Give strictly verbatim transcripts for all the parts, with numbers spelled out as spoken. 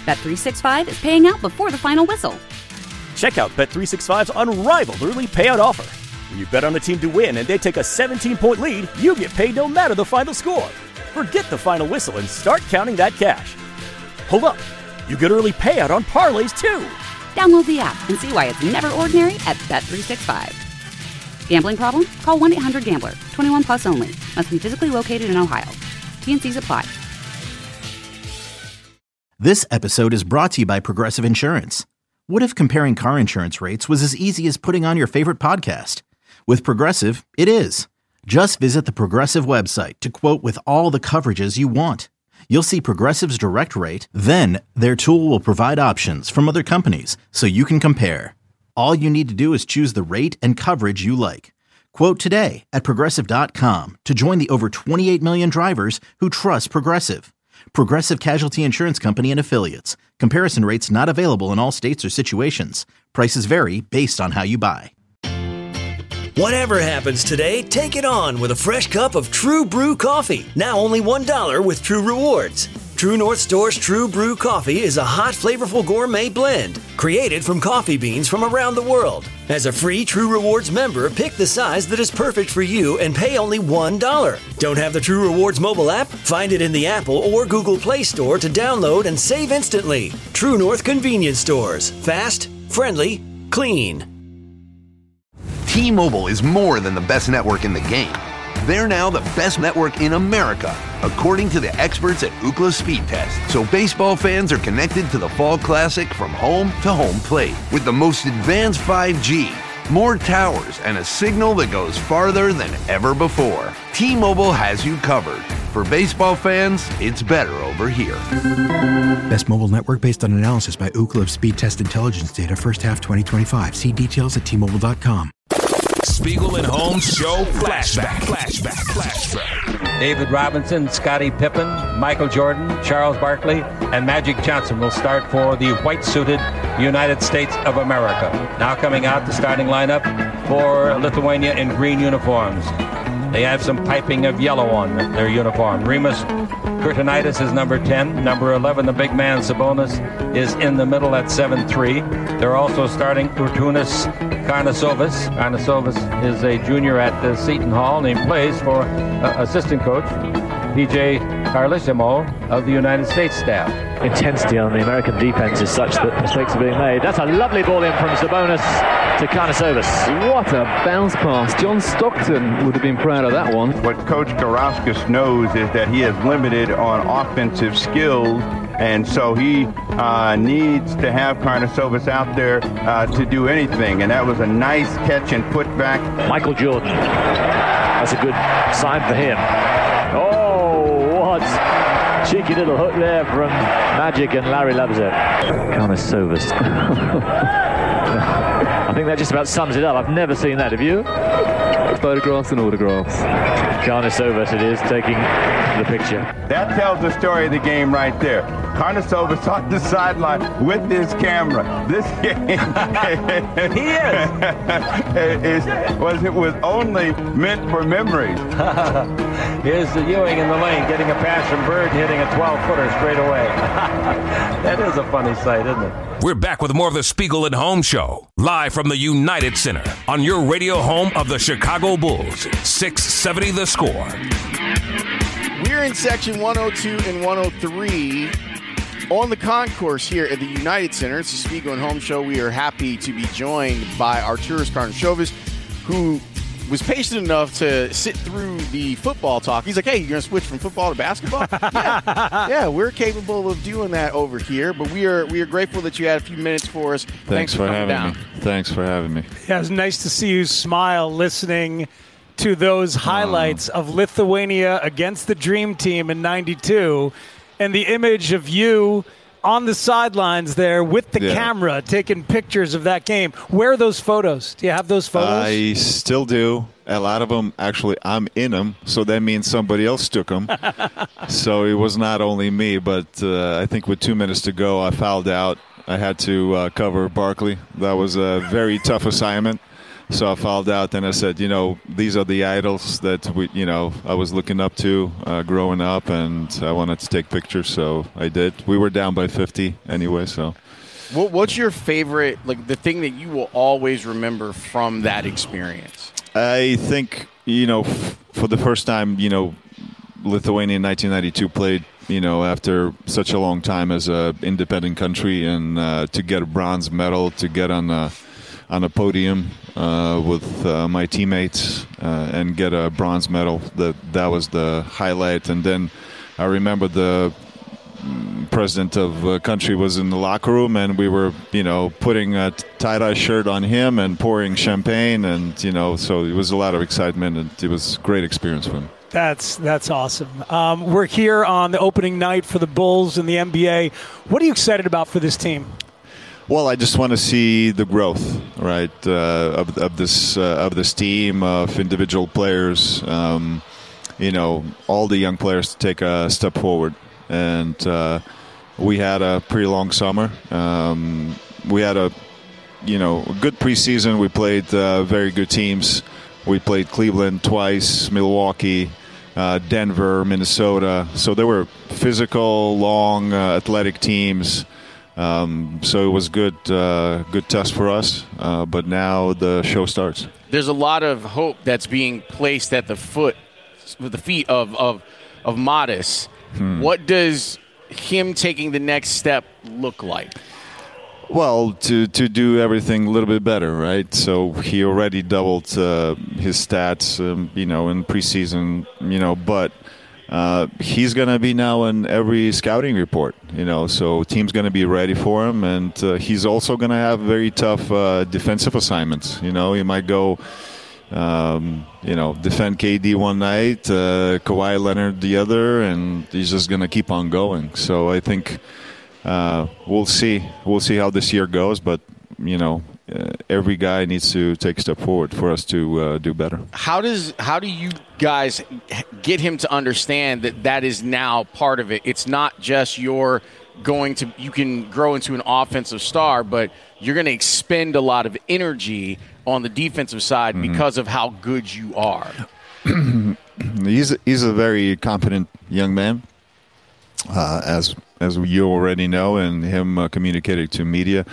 Bet three sixty-five is paying out before the final whistle. Check out Bet three sixty-five's unrivaled early payout offer. When you bet on a team to win and they take a seventeen-point lead, you get paid no matter the final score. Forget the final whistle and start counting that cash. Hold up. You get early payout on parlays, too. Download the app and see why it's never ordinary at Bet three sixty-five. Gambling problem? Call one eight hundred gambler. twenty-one plus only. Must be physically located in Ohio. T and C's apply. This episode is brought to you by Progressive Insurance. What if comparing car insurance rates was as easy as putting on your favorite podcast? With Progressive, it is. Just visit the Progressive website to quote with all the coverages you want. You'll see Progressive's direct rate, then their tool will provide options from other companies so you can compare. All you need to do is choose the rate and coverage you like. Quote today at Progressive dot com to join the over twenty-eight million drivers who trust Progressive. Progressive Casualty Insurance Company and Affiliates. Comparison rates not available in all states or situations. Prices vary based on how you buy. Whatever happens today, take it on with a fresh cup of True Brew coffee. Now only one dollar with True Rewards. True North Store's True Brew coffee is a hot, flavorful gourmet blend created from coffee beans from around the world. As a free True Rewards member, pick the size that is perfect for you and pay only one dollar. Don't have the True Rewards mobile app? Find it in the Apple or Google Play Store to download and save instantly. True North Convenience Stores. Fast, friendly, clean. T-Mobile is more than the best network in the game. They're now the best network in America, according to the experts at Ookla Speed Test. So baseball fans are connected to the Fall Classic from home to home plate with the most advanced five G, more towers, and a signal that goes farther than ever before. T-Mobile has you covered. For baseball fans, it's better over here. Best mobile network based on analysis by Ookla of Speed Test Intelligence data first half twenty twenty-five. See details at T Mobile dot com. Spiegel and Holmes Show Flashback. Flashback. Flashback. David Robinson, Scottie Pippen, Michael Jordan, Charles Barkley, and Magic Johnson will start for the white-suited United States of America. Now coming out the starting lineup for Lithuania in green uniforms. They have some piping of yellow on their uniform. Rimas Kurtinaitis is number ten. Number eleven, the big man Sabonis, is in the middle at seven three. They're also starting Urtunas Karnasovas. Karnasovas is a junior at the Seton Hall, and he plays for uh, assistant coach P J Carlesimo of the United States staff. Intensity on the American defense is such that mistakes are being made. That's a lovely ball in from Sabonis to Karnasovas. What a bounce pass. John Stockton would have been proud of that one. What Coach Karauskas knows is that he is limited on offensive skills, and so he uh, needs to have Karnasovas out there uh, to do anything, and that was a nice catch and put back. Michael Jordan. That's a good sign for him. Oh, what cheeky little hook there from Magic, and Larry loves it. Karnasovas. I think that just about sums it up. I've never seen that. Have you? Photographs and autographs. Karnasovas it is taking the picture. That tells the story of the game right there. Karnasovas on the sideline with his camera. This game he is. is was it was only meant for memories. Here's the Ewing in the lane getting a pass from Bird, hitting a twelve-footer straight away. That is a funny sight, isn't it? We're back with more of the Spiegel and Holmes Show, live from the United Center on your radio home of the Chicago Bulls, six seventy The Score. We're in section one oh two and one oh three on the concourse here at the United Center. It's the Spiegel and Holmes Show. We are happy to be joined by Arturas Karnisovas, who was patient enough to sit through the football talk. He's like, hey, you're going to switch from football to basketball? yeah. yeah, we're capable of doing that over here, but we are we are grateful that you had a few minutes for us. Thanks, Thanks for, for coming having down. me. Thanks for having me. Yeah, it was nice to see you smile listening to those highlights oh. of Lithuania against the Dream Team in ninety-two, and the image of you on the sidelines there with the yeah. camera taking pictures of that game. Where are those photos? Do you have those photos? I still do. A lot of them, actually, I'm in them, so that means somebody else took them. So it was not only me, but uh, I think with two minutes to go, I fouled out. I had to uh, cover Barkley. That was a very tough assignment. So I found out, and I said, you know, these are the idols that we, you know, I was looking up to uh, growing up, and I wanted to take pictures, so I did. We were down by fifty anyway, so. What, what's your favorite, like the thing that you will always remember from that experience? I think, you know, f- for the first time, you know, Lithuania in nineteen ninety-two played, you know, after such a long time as an independent country, and uh, to get a bronze medal, to get on a, on a podium uh, with uh, my teammates uh, and get a bronze medal, that that was the highlight. And then I remember the president of the country was in the locker room, and we were, you know, putting a tie-dye shirt on him and pouring champagne, and, you know, so it was a lot of excitement, and it was a great experience for him. That's that's awesome. Um, we're here on the opening night for the Bulls in the N B A. What are you excited about for this team? Well, I just want to see the growth, right, uh, of, of this uh, of this team, of individual players, um, you know, all the young players to take a step forward. And uh, we had a pretty long summer. Um, we had a, you know, good preseason. We played uh, very good teams. We played Cleveland twice, Milwaukee, uh, Denver, Minnesota. So they were physical, long, uh, athletic teams. Um, so it was good, uh, good test for us. Uh, but now the show starts. There's a lot of hope that's being placed at the foot, with the feet of of, of Matas. Hmm. What does him taking the next step look like? Well, to, to do everything a little bit better, right? So he already doubled uh, his stats, um, you know, in preseason, you know, but uh, he's going to be now in every scouting report, you know, so team's going to be ready for him, and uh, he's also going to have very tough uh, defensive assignments. You know, he might go, um, you know, defend K D one night, uh, Kawhi Leonard the other, and he's just going to keep on going. So I think uh, we'll see. We'll see how this year goes, but, you know, uh, every guy needs to take a step forward for us to uh, do better. How does how do you guys get him to understand that that is now part of it? It's not just your going to you can grow into an offensive star, but you're going to expend a lot of energy on the defensive side mm-hmm. because of how good you are. he's he's a very confident young man, uh, as as you already know, and him uh, communicating to media.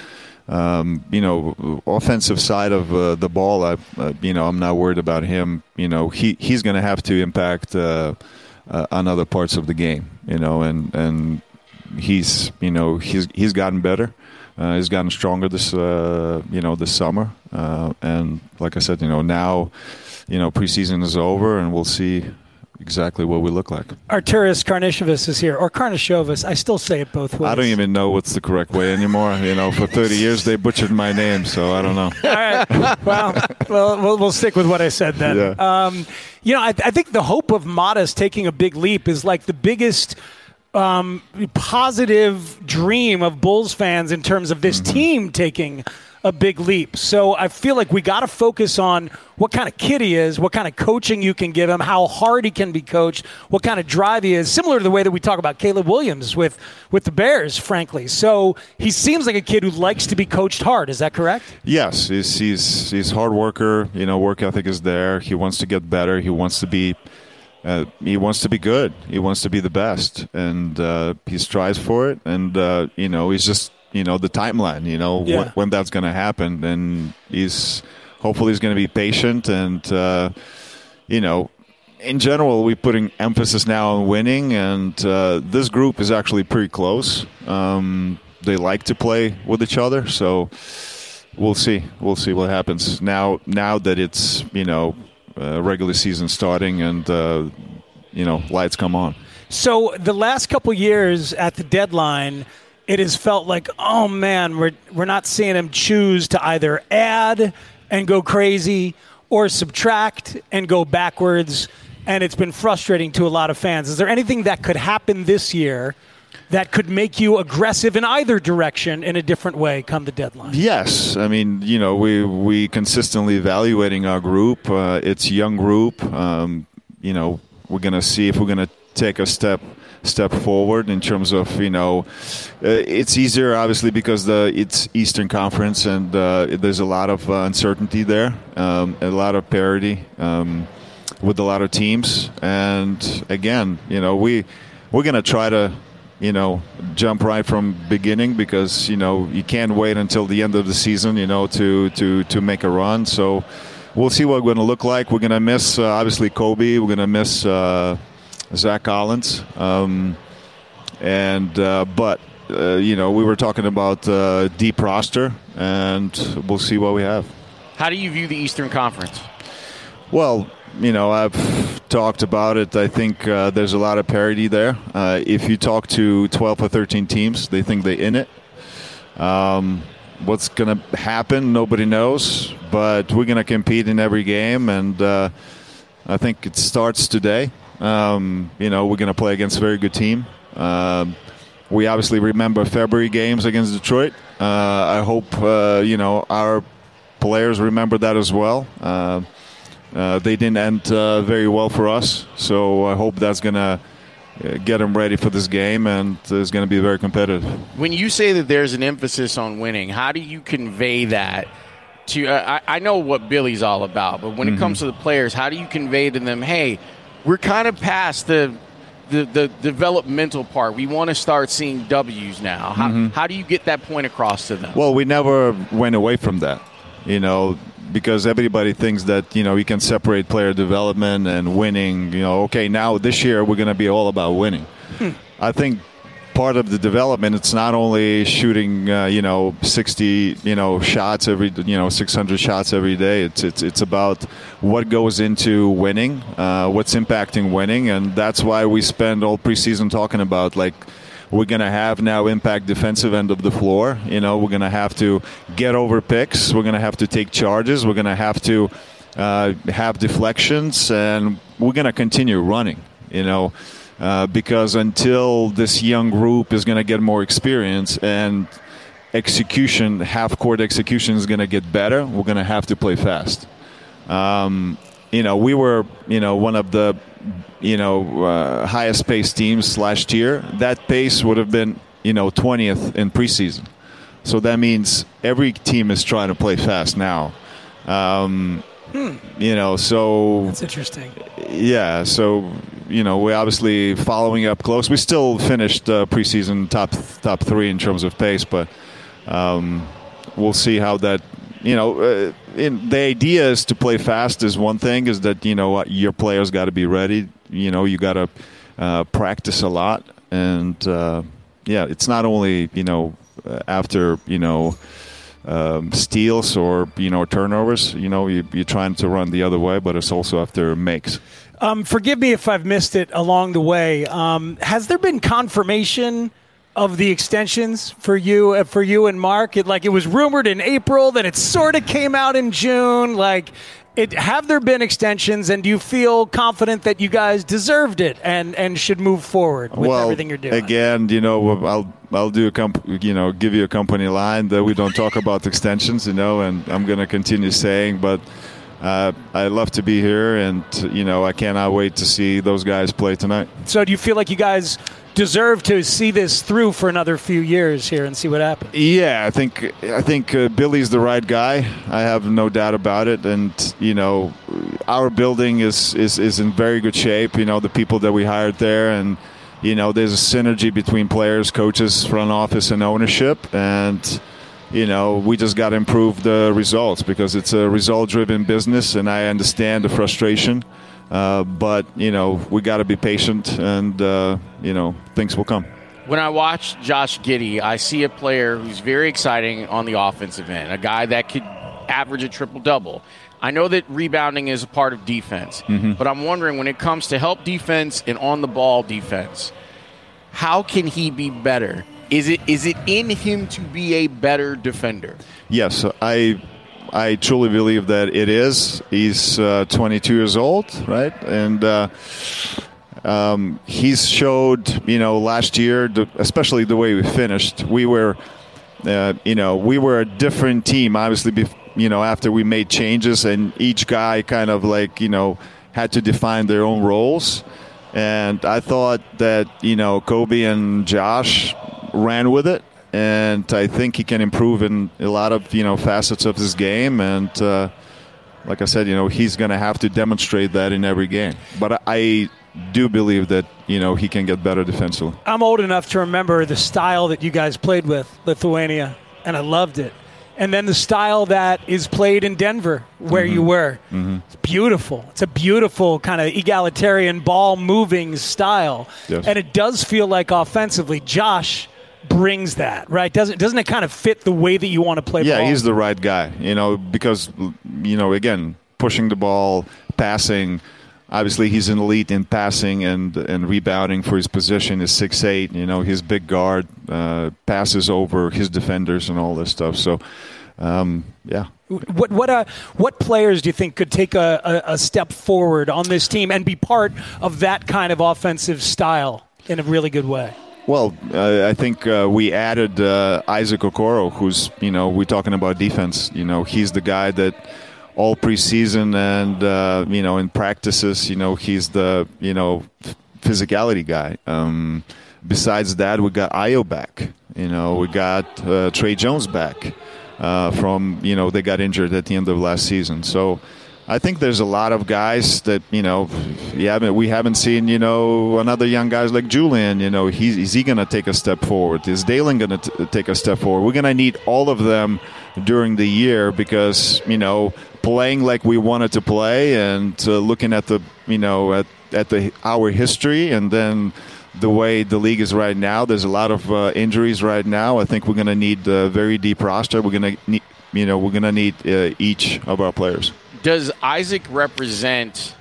Um, you know, offensive side of uh, the ball, I, uh, you know, I'm not worried about him. You know, he he's going to have to impact uh, uh, on other parts of the game. You know, and and he's you know he's he's gotten better. Uh, he's gotten stronger this uh, you know this summer, uh, and like I said, you know now, you know preseason is over, and we'll see exactly what we look like. Arturas Karnisovas is here, or Karnisovas. I still say it both ways. I don't even know what's the correct way anymore. You know, for thirty years they butchered my name, so I don't know. All right. Well, well, we'll, we'll stick with what I said then. Yeah. Um, you know, I, I think the hope of Matas taking a big leap is like the biggest um, positive dream of Bulls fans in terms of this mm-hmm. team taking a big leap. So I feel like we got to focus on what kind of kid he is, what kind of coaching you can give him, how hard he can be coached, what kind of drive he is, similar to the way that we talk about Caleb Williams with, with the Bears, frankly. So he seems like a kid who likes to be coached hard. Is that correct? Yes. He's, he's, he's a hard worker. You know, work ethic is there. He wants to get better. He wants to be uh, he wants to be good. He wants to be the best. And uh, he strives for it. And, uh, you know, he's just, you know, the timeline, you know, yeah. when, when that's going to happen. And he's hopefully he's going to be patient. And, uh, you know, in general, we're putting emphasis now on winning. And uh, this group is actually pretty close. Um, they like to play with each other. So we'll see. We'll see what happens. Now, now that it's, you know, uh, regular season starting and, uh, you know, lights come on. So the last couple years at the deadline, it has felt like, oh, man, we're we're not seeing him choose to either add and go crazy or subtract and go backwards, and it's been frustrating to a lot of fans. Is there anything that could happen this year that could make you aggressive in either direction in a different way come the deadline? Yes. I mean, you know, we we consistently evaluating our group. Uh, it's a young group. Um, you know, we're going to see if we're going to take a step step forward in terms of, you know, uh, it's easier obviously because the it's Eastern Conference and uh, there's a lot of uh, uncertainty there, um, a lot of parity um, with a lot of teams. And again, you know, we we're gonna try to, you know, jump right from beginning because, you know, you can't wait until the end of the season, you know, to to to make a run. So we'll see what we're going to look like. We're going to miss, uh, obviously, Kobe. We're going to miss uh, Zach Collins. Um, and uh, But, uh, you know, we were talking about uh, deep roster, and we'll see what we have. How do you view the Eastern Conference? Well, you know, I've talked about it. I think uh, there's a lot of parity there. Uh, if you talk to twelve or thirteen teams, they think they're in it. Um What's going to happen, nobody knows, but we're going to compete in every game, and uh, I think it starts today. Um, you know, we're going to play against a very good team. Um, we obviously remember February games against Detroit. Uh, I hope, uh, you know, our players remember that as well. Uh, uh, they didn't end uh, very well for us, so I hope that's going to get them ready for this game, and it's going to be very competitive. When you say that there's an emphasis on winning, how do you convey that to uh, I, I know what Billy's all about, but when mm-hmm. it comes to the players, how do you convey to them, hey, we're kind of past the the, the developmental part. We want to start seeing W's now. How, mm-hmm. how do you get that point across to them? Well, we never went away from that, you know, because everybody thinks that, you know, you can separate player development and winning. You know, okay, now this year we're going to be all about winning. Hmm. I think part of the development, it's not only shooting, uh, you know, sixty, you know, shots every, you know, six hundred shots every day. It's it's it's about what goes into winning, uh, what's impacting winning, and that's why we spend all preseason talking about, like, we're going to have now impact defensive end of the floor. You know, we're going to have to get over picks. We're going to have to take charges. We're going to have to uh, have deflections, and we're going to continue running, you know, uh, because until this young group is going to get more experience and execution, half-court execution is going to get better, we're going to have to play fast. Um, you know, we were, you know, one of the you know, uh, highest paced teams last year. That pace would have been, you know, twentieth in preseason. So that means every team is trying to play fast now. Um, hmm. You know, so that's interesting. Yeah, so you know, we're obviously following up close. We still finished uh, preseason top top three in terms of pace, but um, we'll see how that. You know, uh, in, the idea is to play fast is one thing, is that, you know, your players got to be ready. You know, you got to uh, practice a lot. And, uh, yeah, it's not only, you know, after, you know, um, steals or, you know, turnovers. You know, you, you're trying to run the other way, but it's also after makes. Um, forgive me if I've missed it along the way. Um, has there been confirmation of the extensions for you, uh, for you and Mark? It, like, it was rumored in April, then it sort of came out in June. Like, it, have there been extensions, and do you feel confident that you guys deserved it and, and should move forward with well, everything you're doing? Again, you know, I'll I'll do a comp- you know give you a company line that we don't talk about extensions, you know, and I'm going to continue saying, but uh, I love to be here, and you know, I cannot wait to see those guys play tonight. So, do you feel like you guys deserve to see this through for another few years here and see what happens? Yeah, I think I think uh, Billy's the right guy. I have no doubt about it. And you know, our building is, is is in very good shape. You know, the people that we hired there, and you know, there's a synergy between players, coaches, front office, and ownership. And you know, we just got to improve the results because it's a result-driven business, and I understand the frustration. Uh, but, you know, we got to be patient, and, uh, you know, things will come. When I watch Josh Giddey, I see a player who's very exciting on the offensive end, a guy that could average a triple-double. I know that rebounding is a part of defense, mm-hmm. but I'm wondering, when it comes to help defense and on-the-ball defense, how can he be better? Is it is it in him to be a better defender? Yes, I I truly believe that it is. He's uh, twenty-two years old, right? And uh, um, he's showed, you know, last year, the, especially the way we finished, we were, uh, you know, we were a different team, obviously, bef- you know, after we made changes, and each guy kind of like, you know, had to define their own roles. And I thought that, you know, Kobe and Josh ran with it. And I think he can improve in a lot of, you know, facets of his game. And uh, like I said, you know, he's going to have to demonstrate that in every game. But I do believe that, you know, he can get better defensively. I'm old enough to remember the style that you guys played with, Lithuania, and I loved it. And then the style that is played in Denver, where Mm-hmm. you were. Mm-hmm. It's beautiful. It's a beautiful kind of egalitarian ball-moving style. Yes. And it does feel like offensively, Josh brings that, right? Doesn't doesn't it kind of fit the way that you want to play Yeah, ball? he's the right guy, you know, because, you know, again, pushing the ball, passing. Obviously, he's an elite in passing and and rebounding for his position. He's six eight, you know, he's big guard, uh, passes over his defenders and all this stuff. So, um, yeah. What what uh, what players do you think could take a, a, a step forward on this team and be part of that kind of offensive style in a really good way? Well, uh, I think uh, we added uh, Isaac Okoro, who's, you know, we're talking about defense. You know, he's the guy that all preseason and, uh, you know, in practices, you know, he's the, you know, physicality guy. Um, besides that, we got Ayo back. You know, we got uh, Trey Jones back uh, from, you know, they got injured at the end of last season. So I think there's a lot of guys that, you know, we haven't, we haven't seen, you know, another young guys like Julian. You know, he's, is he going to take a step forward? Is Dalen going to take a step forward? We're going to need all of them during the year because, you know, playing like we wanted to play and uh, looking at the, you know, at, at the our history and then the way the league is right now, there's a lot of uh, injuries right now. I think we're going to need a very deep roster. We're going to need, you know, we're going to need uh, each of our players. Does Isaac represent,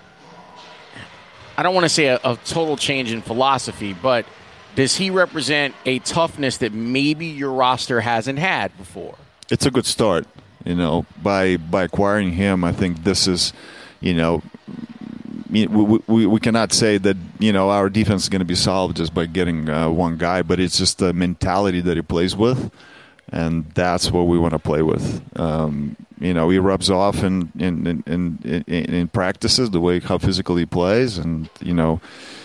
I don't want to say a, a total change in philosophy, but does he represent a toughness that maybe your roster hasn't had before? It's a good start, you know, by by acquiring him. I think this is, you know, we, we, we cannot say that, you know, our defense is going to be solved just by getting uh, one guy, but it's just the mentality that he plays with, and that's what we want to play with. Um, you know, he rubs off in in, in, in, in in practices, the way how physically he plays, and, you know,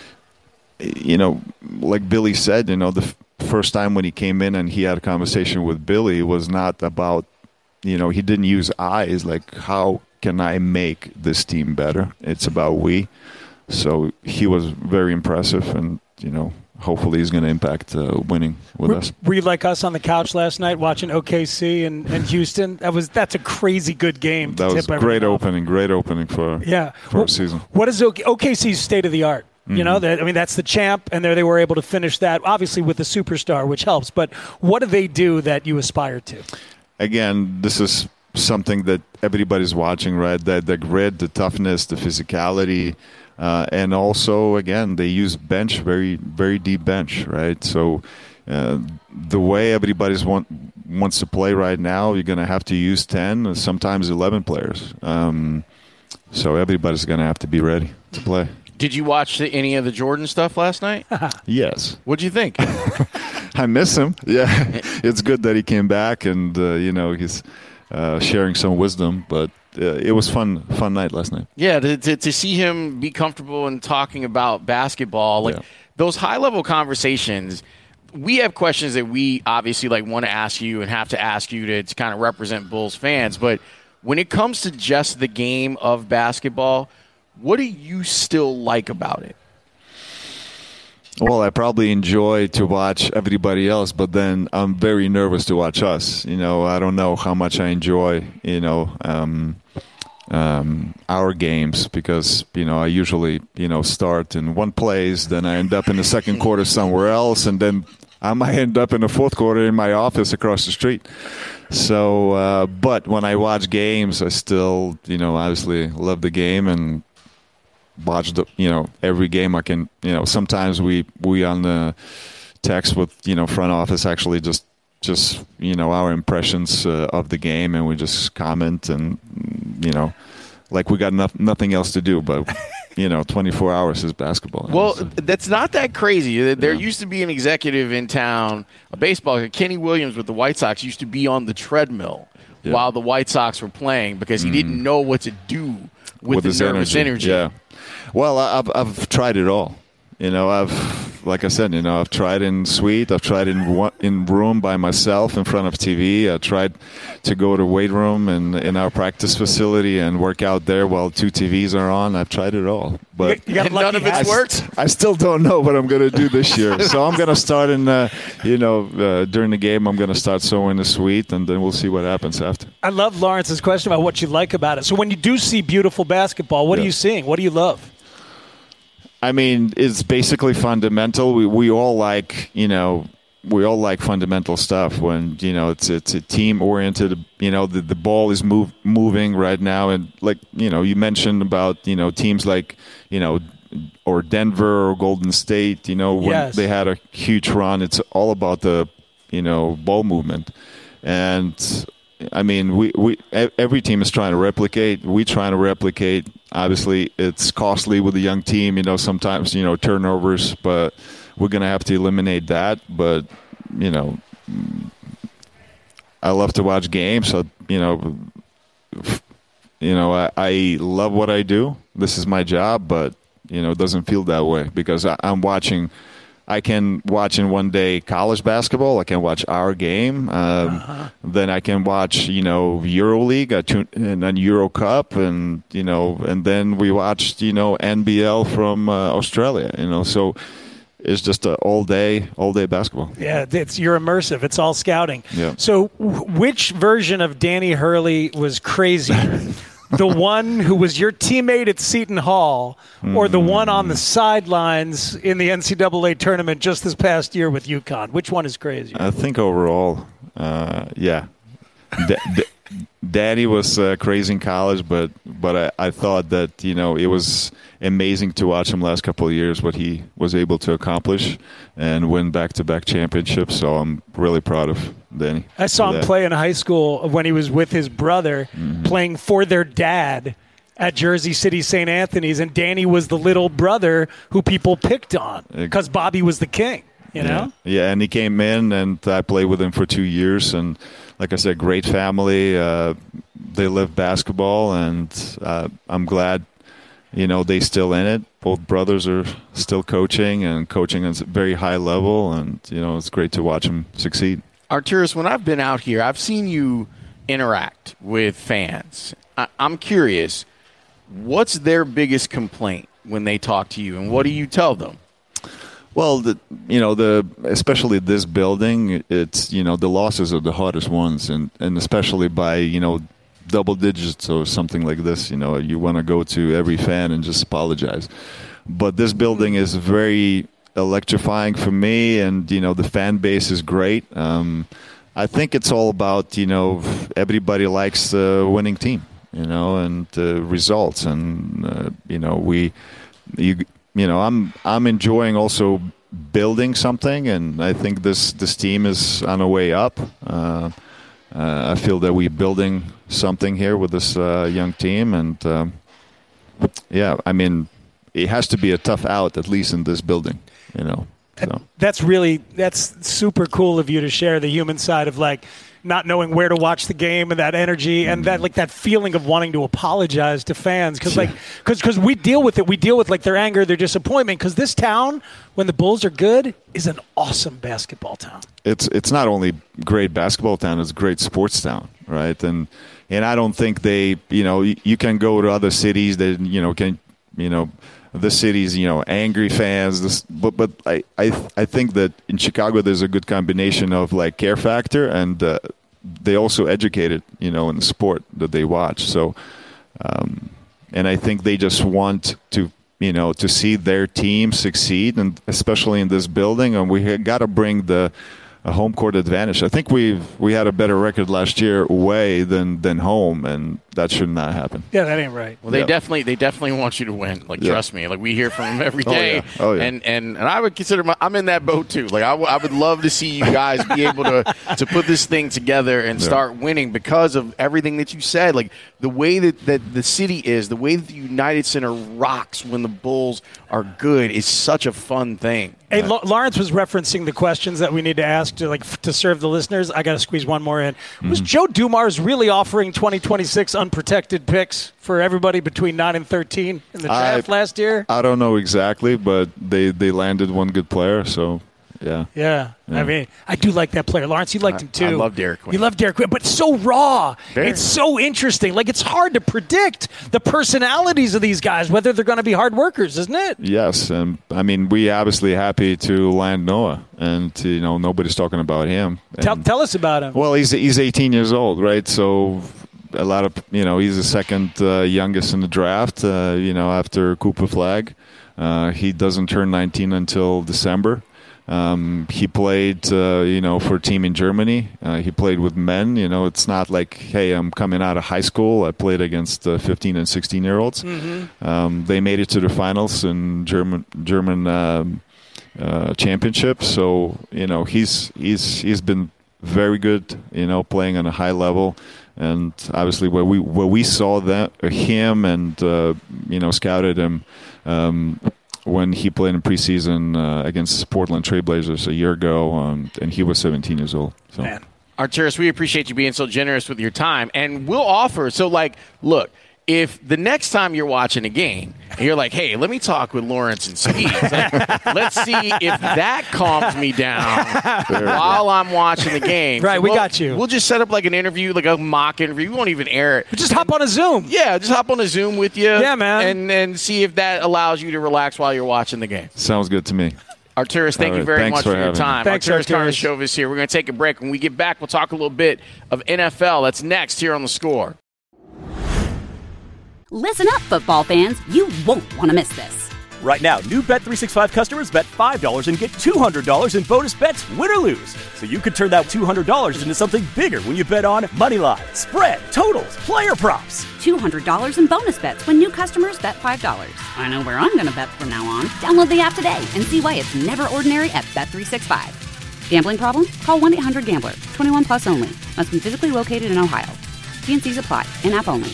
you know, like Billy said, you know, the f- first time when he came in and he had a conversation with Billy, it was not about, you know, he didn't use eyes, like, how can I make this team better? It's about we. So he was very impressive, and, you know, hopefully he's going to impact uh, winning with were, us. Were you like us on the couch last night watching O K C and, and Houston? That was That's a crazy good game. That to was tip great everyone off. opening, great opening for, yeah. for well, our season. What is O K C's state of the art? You know, that, I mean, that's the champ, and there they were able to finish that, obviously with the superstar, which helps. But what do they do that you aspire to? Again, this is something that everybody's watching, right? That the grit, the toughness, the physicality, uh, and also, again, they use bench, very, very deep bench, right? So uh, the way everybody's want, wants to play right now, you're going to have to use ten, sometimes eleven players. Um, so everybody's going to have to be ready to play. Did you watch the, any of the Jordan stuff last night? Yes. What'd you think? I miss him. Yeah, it's good that he came back, and uh, you know, he's uh, sharing some wisdom. But uh, it was fun, fun night last night. Yeah, to, to, to see him be comfortable in talking about basketball, like yeah. those high level conversations. We have questions that we obviously like want to ask you and have to ask you to, to kind of represent Bulls fans. But when it comes to just the game of basketball, what do you still like about it? Well, I probably enjoy to watch everybody else, but then I'm very nervous to watch us. You know, I don't know how much I enjoy, you know, um, um, our games because, you know, I usually, you know, start in one place, then I end up in the second quarter somewhere else, and then I might end up in the fourth quarter in my office across the street. So, uh, but when I watch games, I still, you know, obviously love the game and watch the, you know, every game I can, you know, sometimes we, we on the text with, you know, front office actually just, just, you know, our impressions uh, of the game, and we just comment and, you know, like we got no- nothing else to do, but, you know, twenty-four hours is basketball. Well, that's not that crazy. There Yeah. used to be an executive in town, a baseball, Kenny Williams with the White Sox used to be on the treadmill Yeah. while the White Sox were playing because he Mm. didn't know what to do with, with the his nervous energy. Yeah. Well, I've I've tried it all. You know, I've, like I said, you know, I've tried in suite, I've tried in one, in room by myself in front of T V. I tried to go to weight room and in our practice facility and work out there while two T Vs are on. I've tried it all, but you got and none of it's I, worked. I still don't know what I'm going to do this year. So I'm going to start in, uh, you know, uh, during the game, I'm going to start sewing the suite, and then we'll see what happens after. I love Lawrence's question about what you like about it. So when you do see beautiful basketball, what Yeah. are you seeing? What do you love? I mean, it's basically fundamental. We we all like, you know, we all like fundamental stuff when, you know, it's it's a team oriented, you know, the, the ball is move, moving right now. And like, you know, you mentioned about, you know, teams like, you know, or Denver or Golden State, you know, when Yes. they had a huge run, it's all about the, you know, ball movement. And I mean, we, we every team is trying to replicate. We trying to replicate. Obviously, it's costly with a young team. You know, sometimes, you know, turnovers, but we're going to have to eliminate that. But, you know, I love to watch games. So, you know, you know, I, I love what I do. This is my job, but, you know, it doesn't feel that way because I, I'm watching – I can watch in one day college basketball. I can watch our game. Um, uh-huh. Then I can watch, you know, EuroLeague I tune, and then Euro Cup, and you know, and then we watched, you know, N B L from uh, Australia. You know, so it's just a all day, all day basketball. Yeah, it's you're immersive. It's all scouting. Yeah. So, w- which version of Danny Hurley was crazy? The one who was your teammate at Seton Hall, or the one on the sidelines in the N C double A tournament just this past year with UConn? Which one is crazy? I think overall, uh, yeah. D- D- Daddy was uh, crazy in college, but but I, I thought that, you know, it was amazing to watch him last couple of years, what he was able to accomplish and win back-to-back championships. So I'm really proud of Danny. I saw him that. play in high school when he was with his brother, Mm-hmm. playing for their dad at Jersey City Saint Anthony's, and Danny was the little brother who people picked on because Bobby was the king, you know? Yeah. yeah, and he came in, and I played with him for two years, and like I said, great family. Uh, they live basketball, and uh, I'm glad, you know, they still in it. Both brothers are still coaching and coaching at a very high level, and, you know, it's great to watch them succeed. Arturas, when I've been out here, I've seen you interact with fans. I- I'm curious, what's their biggest complaint when they talk to you, and what do you tell them? Well, the, you know, the especially this building, it's, you know, the losses are the hardest ones, and, and especially by, you know, double digits or something like this, you know, you want to go to every fan and just apologize. But this building is very electrifying for me, and, you know, the fan base is great. Um, I think it's all about, you know, everybody likes the winning team, you know, and uh, results, and uh, you know, we, you. You know, I'm I'm enjoying also building something, and I think this, this team is on a way up. Uh, uh, I feel that we're building something here with this uh, young team, and um, yeah, I mean, it has to be a tough out, at least in this building, you know. So. That's really that's super cool of you to share the human side of, like, not knowing where to watch the game and that energy and that, like, that feeling of wanting to apologize to fans because, like, because because we deal with it. We deal with, like, their anger, their disappointment, because this town, when the Bulls are good, is an awesome basketball town. It's it's not only great basketball town; it's a great sports town, right? And and I don't think they, you know, you, you can go to other cities that, you know, can, you know. The city's, you know, angry fans, this, but but I, I I think that in Chicago there's a good combination of, like, care factor, and uh, they also educated, you know, in the sport that they watch. So, um, and I think they just want to, you know, to see their team succeed, and especially in this building. And we got to bring the a home court advantage. I think we we had a better record last year away than than home, and that should not happen. Yeah, that ain't right. Well, they yeah. definitely they definitely want you to win. Like, yeah. trust me. Like, we hear from them every day. Oh, yeah. Oh, yeah. And, and and I would consider my, I'm in that boat too. Like, I, w- I would love to see you guys be able to to put this thing together and yeah. start winning because of everything that you said. Like, the way that, that the city is, the way that the United Center rocks when the Bulls are good is such a fun thing. Hey, L- Lawrence was referencing the questions that we need to ask to, like, f- to serve the listeners. I got to squeeze one more in. Mm-hmm. Was Joe Dumars really offering twenty twenty-six unprotected picks for everybody between nine and thirteen in the draft I, last year? I don't know exactly, but they, they landed one good player, so yeah. yeah. Yeah, I mean, I do like that player. Lawrence, you liked him too. I love Derek Quinn. You love Derek Quinn, but it's so raw. Very. It's so interesting. Like, it's hard to predict the personalities of these guys, whether they're going to be hard workers, isn't it? Yes, and I mean, we obviously happy to land Noah, and you know nobody's talking about him. Tell, tell us about him. Well, he's he's eighteen years old, right? So a lot of you know he's the second uh, youngest in the draft. Uh, you know, after Cooper Flagg, uh, he doesn't turn nineteen until December. Um, he played, uh, you know, for a team in Germany. Uh, he played with men. You know, it's not like, hey, I'm coming out of high school. I played against uh, fifteen and sixteen year olds. Mm-hmm. Um, they made it to the finals in German German um, uh, championship. So you know, he's he's he's been very good. You know, playing on a high level. And obviously, where we where we saw that him and uh, you know scouted him. Um, when he played in preseason uh, against Portland Trailblazers a year ago, um, and he was seventeen years old. So. Man. Arturas, we appreciate you being so generous with your time, and we'll offer. So, like, look, if the next time you're watching a game and you're like, hey, let me talk with Lawrence and Steve, like, let's see if that calms me down while I'm watching the game. Right, so we we'll, got you. We'll just set up like an interview, like a mock interview. We won't even air it. Just hop on a Zoom. Yeah, just hop on a Zoom with you. Yeah, man. And, and see if that allows you to relax while you're watching the game. Sounds good to me. Arturas, thank right, you very thanks much for for your having time. me. Thanks, Arturas Arturas. Karnisovas here. We're going to take a break. When we get back, we'll talk a little bit of N F L. That's next here on The Score. Listen up, football fans. You won't want to miss this. Right now, new Bet three sixty-five customers bet five dollars and get two hundred dollars in bonus bets, win or lose. So you could turn that two hundred dollars into something bigger when you bet on money line, spread, totals, player props. two hundred dollars in bonus bets when new customers bet five dollars. I know where I'm going to bet from now on. Download the app today and see why it's never ordinary at Bet three sixty-five. Gambling problem? Call one eight hundred gambler. twenty-one plus only. Must be physically located in Ohio. T N Cs apply. In-app only.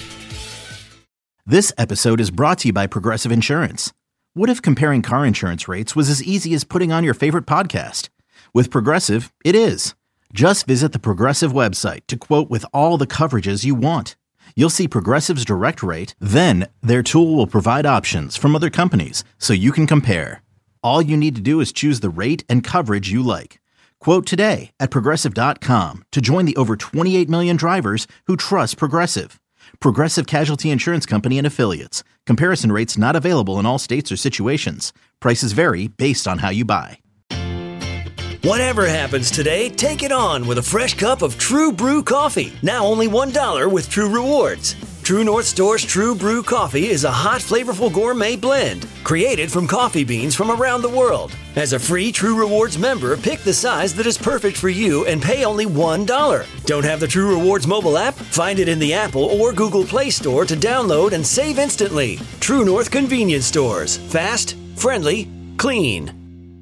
This episode is brought to you by Progressive Insurance. What if comparing car insurance rates was as easy as putting on your favorite podcast? With Progressive, it is. Just visit the Progressive website to quote with all the coverages you want. You'll see Progressive's direct rate, then their tool will provide options from other companies so you can compare. All you need to do is choose the rate and coverage you like. Quote today at Progressive dot com to join the over twenty-eight million drivers who trust Progressive. Progressive Casualty Insurance Company and Affiliates. Comparison rates not available in all states or situations. Prices vary based on how you buy. Whatever happens today, take it on with a fresh cup of True Brew coffee. Now only one dollar with True Rewards. True North Store's True Brew coffee is a hot, flavorful gourmet blend created from coffee beans from around the world. As a free True Rewards member, pick the size that is perfect for you and pay only one dollar. Don't have the True Rewards mobile app? Find it in the Apple or Google Play Store to download and save instantly. True North Convenience Stores. Fast, friendly, clean.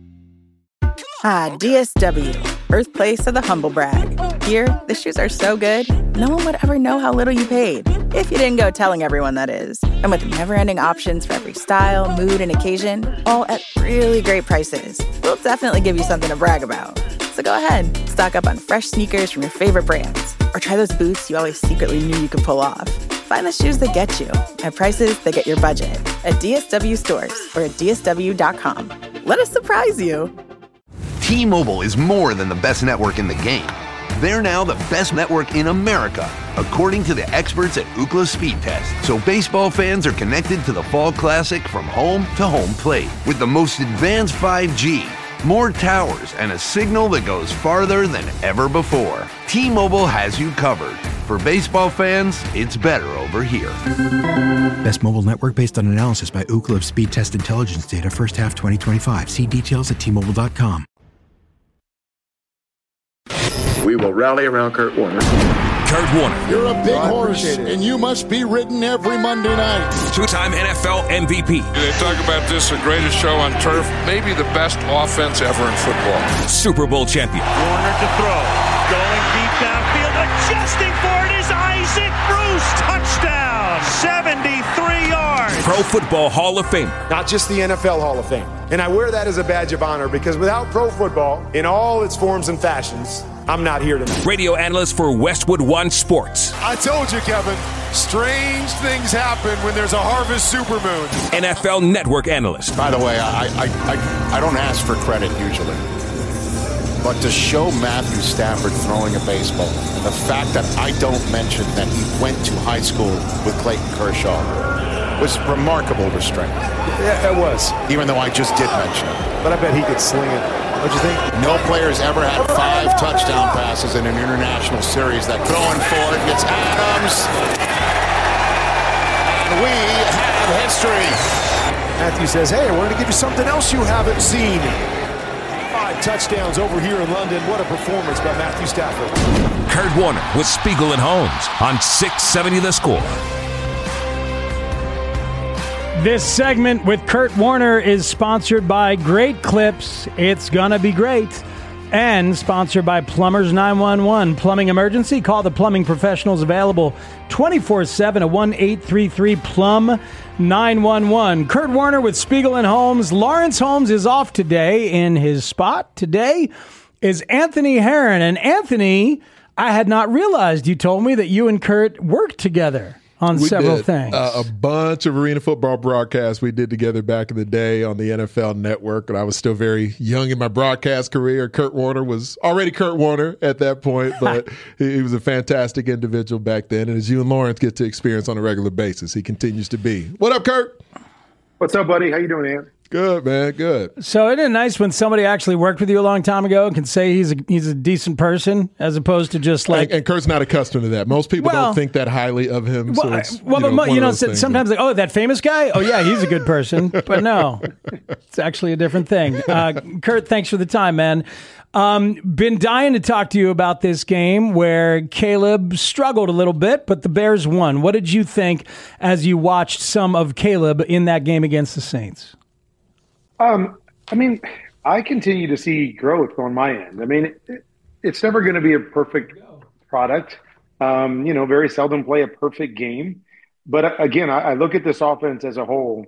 Ah, D S W, birthplace of the humble brag. Here, the shoes are so good, no one would ever know how little you paid. If you didn't go telling everyone, that is. And with never-ending options for every style, mood, and occasion, all at really great prices, we'll definitely give you something to brag about. So go ahead, stock up on fresh sneakers from your favorite brands, or try those boots you always secretly knew you could pull off. Find the shoes that get you at prices that get your budget at D S W stores or at D S W dot com. Let us surprise you. T-Mobile is more than the best network in the game. They're now the best network in America, according to the experts at Ookla Speed Test. So baseball fans are connected to the Fall Classic from home to home plate with the most advanced five G, more towers, and a signal that goes farther than ever before. T-Mobile has you covered. For baseball fans, it's better over here. Best mobile network based on analysis by Ookla of Speed Test Intelligence data first half twenty twenty-five. See details at T Mobile dot com. We will rally around Kurt Warner. Kurt Warner. You're a big horse, and you must be ridden every Monday night. Two-time N F L M V P. They talk about this, the greatest show on turf, maybe the best offense ever in football. Super Bowl champion. Warner to throw. Going deep downfield. Adjusting for it is Isaac Bruce. Touchdown. seventy-three yards. Pro Football Hall of Famer. Not just the N F L Hall of Fame. And I wear that as a badge of honor because without pro football, in all its forms and fashions, I'm not here tonight. Radio analyst for Westwood One Sports. I told you, Kevin, Strange things happen when there's a harvest supermoon. N F L Network analyst. By the way, I, I, I, I don't ask for credit usually. But to show Matthew Stafford throwing a baseball, and the fact that I don't mention that he went to high school with Clayton Kershaw, was remarkable restraint. Yeah, it was. Even though I just did mention it. But I bet he could sling it. What'd you think? No player's ever had five touchdown passes in an international series. That throwing for it, it's Adams. And we have history. Matthew says, hey, I wanted to give you something else you haven't seen. Five touchdowns over here in London. What a performance by Matthew Stafford. Kurt Warner with Spiegel and Holmes on six seventy The Score. This segment with Kurt Warner is sponsored by Great Clips. It's gonna be great. And sponsored by Plumbers nine one one. Plumbing emergency? Call the plumbing professionals available twenty-four seven at one eight three three plumb nine one one. Kurt Warner with Spiegel and Holmes. Lawrence Holmes is off today in his spot. Today is Anthony Herron. And Anthony, I had not realized you told me that you and Kurt worked together on we several did, things. Uh, a bunch of arena football broadcasts we did together back in the day on the N F L Network, and I was still very young in my broadcast career. Kurt Warner was already Kurt Warner at that point, but he, he was a fantastic individual back then, and as you and Lawrence get to experience on a regular basis, he continues to be. What up, Kurt? What's up, buddy? How you doing, Ant? Good, man. Good. So isn't it nice when somebody actually worked with you a long time ago and can say he's a, he's a decent person as opposed to just like... And, and Kurt's not accustomed to that. Most people well, don't think that highly of him. Well, so it's, well you know, but you know, things sometimes like, oh, that famous guy? Oh, yeah, he's a good person. But no, it's actually a different thing. Uh, Kurt, thanks for the time, man. Um, been dying to talk to you about this game where Caleb struggled a little bit, but the Bears won. What did you think as you watched some of Caleb in that game against the Saints? Um, I mean, I continue to see growth on my end. I mean, it, it's never going to be a perfect product. Um, you know, very seldom play a perfect game. But again, I, I look at this offense as a whole,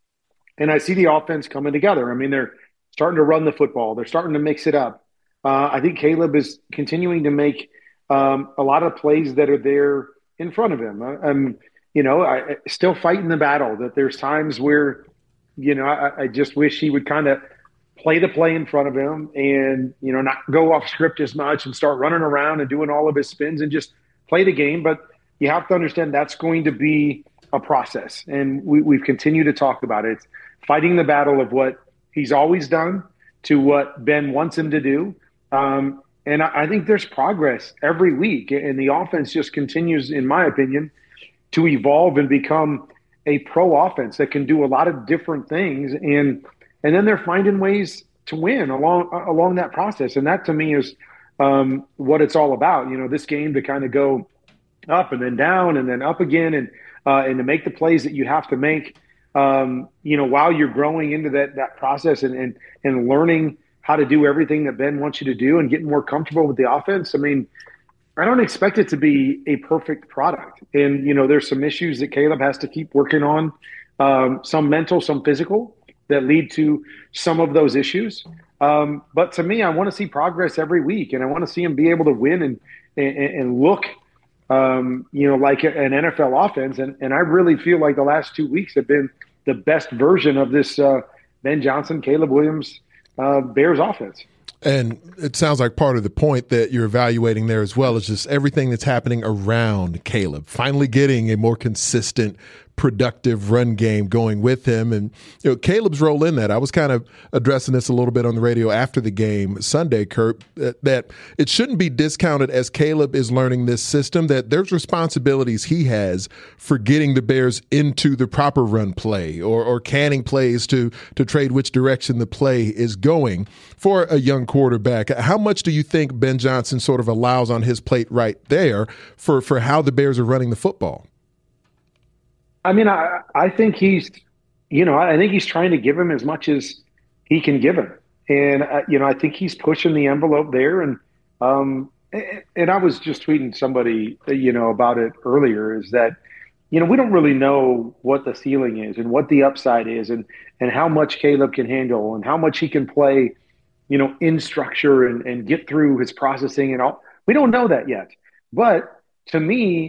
and I see the offense coming together. I mean, they're starting to run the football. They're starting to mix it up. Uh, I think Caleb is continuing to make um, a lot of plays that are there in front of him. I, I'm, you know, I, still fighting the battle that there's times where, you know, I, I just wish he would kind of play the play in front of him and, you know, not go off script as much and start running around and doing all of his spins and just play the game. But you have to understand that's going to be a process. And we, we've continued to talk about it. It's fighting the battle of what he's always done to what Ben wants him to do. Um, and I, I think there's progress every week. And the offense just continues, in my opinion, to evolve and become a pro offense that can do a lot of different things. And and then they're finding ways to win along along that process. And that to me is um, what it's all about. You know, this game to kind of go up and then down and then up again and uh, and to make the plays that you have to make, um, you know, while you're growing into that that process and, and and learning how to do everything that Ben wants you to do and getting more comfortable with the offense. I mean, I don't expect it to be a perfect product. And, you know, there's some issues that Caleb has to keep working on, um, some mental, some physical, that lead to some of those issues. Um, but to me, I want to see progress every week, and I want to see him be able to win and and, and look, um, you know, like an N F L offense. And, and I really feel like the last two weeks have been the best version of this uh, Ben Johnson, Caleb Williams, uh, Bears offense. And it sounds like part of the point that you're evaluating there as well is just everything that's happening around Caleb, finally getting a more consistent, productive run game going with him. And, you know, Caleb's role in that, I was kind of addressing this a little bit on the radio after the game Sunday, Kurt, that, that it shouldn't be discounted as Caleb is learning this system, that there's responsibilities he has for getting the Bears into the proper run play or, or canning plays to, to trade which direction the play is going for a young quarterback. How much do you think Ben Johnson sort of allows on his plate right there for, for how the Bears are running the football? I mean, I, I think he's, you know, I think he's trying to give him as much as he can give him. And, uh, you know, I think he's pushing the envelope there. And, um, and, and I was just tweeting somebody, you know, about it earlier is that, you know, we don't really know what the ceiling is and what the upside is and, and how much Caleb can handle and how much he can play, you know, in structure and, and get through his processing and all. We don't know that yet. But to me,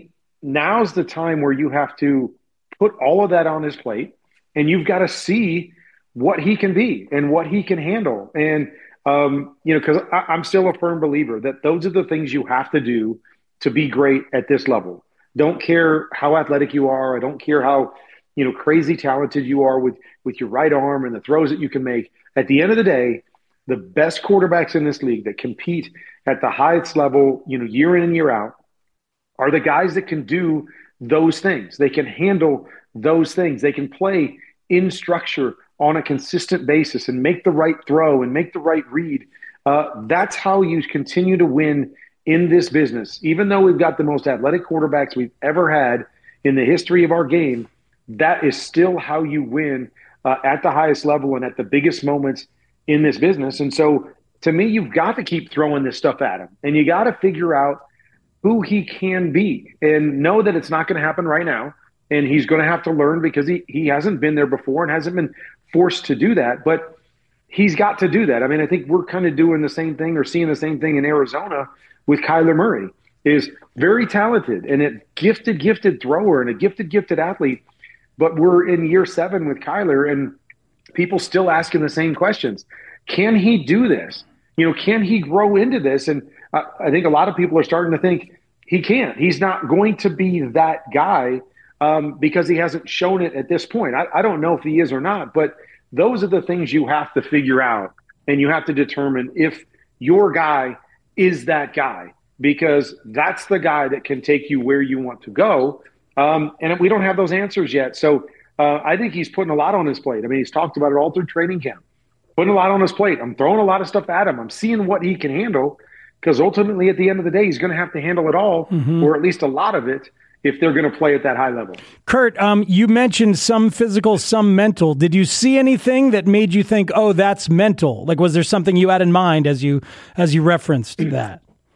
now's the time where you have to put all of that on his plate, and you've got to see what he can be and what he can handle. And, um, you know, because I'm still a firm believer that those are the things you have to do to be great at this level. Don't care how athletic you are. I don't care how, you know, crazy talented you are with, with your right arm and the throws that you can make. At the end of the day, the best quarterbacks in this league that compete at the highest level, you know, year in and year out, are the guys that can do those things. They can handle those things. They can play in structure on a consistent basis and make the right throw and make the right read. Uh, that's how you continue to win in this business. Even though we've got the most athletic quarterbacks we've ever had in the history of our game, that is still how you win uh, at the highest level and at the biggest moments in this business. And so to me, you've got to keep throwing this stuff at him, and you got to figure out who he can be and know that it's not going to happen right now. And he's going to have to learn because he, he hasn't been there before and hasn't been forced to do that, but he's got to do that. I mean, I think we're kind of doing the same thing or seeing the same thing in Arizona with Kyler Murray. Is very talented and a gifted, gifted thrower and a gifted, gifted athlete. But we're in year seven with Kyler, and people still asking the same questions. Can he do this? You know, can he grow into this? And I, I think a lot of people are starting to think he can't. He's not going to be that guy um, because he hasn't shown it at this point. I, I don't know if he is or not, but those are the things you have to figure out, and you have to determine if your guy is that guy, because that's the guy that can take you where you want to go. Um, and we don't have those answers yet. So uh, I think he's putting a lot on his plate. I mean, he's talked about it all through training camp, putting a lot on his plate. I'm throwing a lot of stuff at him. I'm seeing what he can handle, because ultimately at the end of the day, he's going to have to handle it all, mm-hmm. or at least a lot of it, if they're going to play at that high level. Kurt, um, you mentioned some physical, some mental. Did you see anything that made you think, oh, that's mental? Like, was there something you had in mind as you as you referenced that?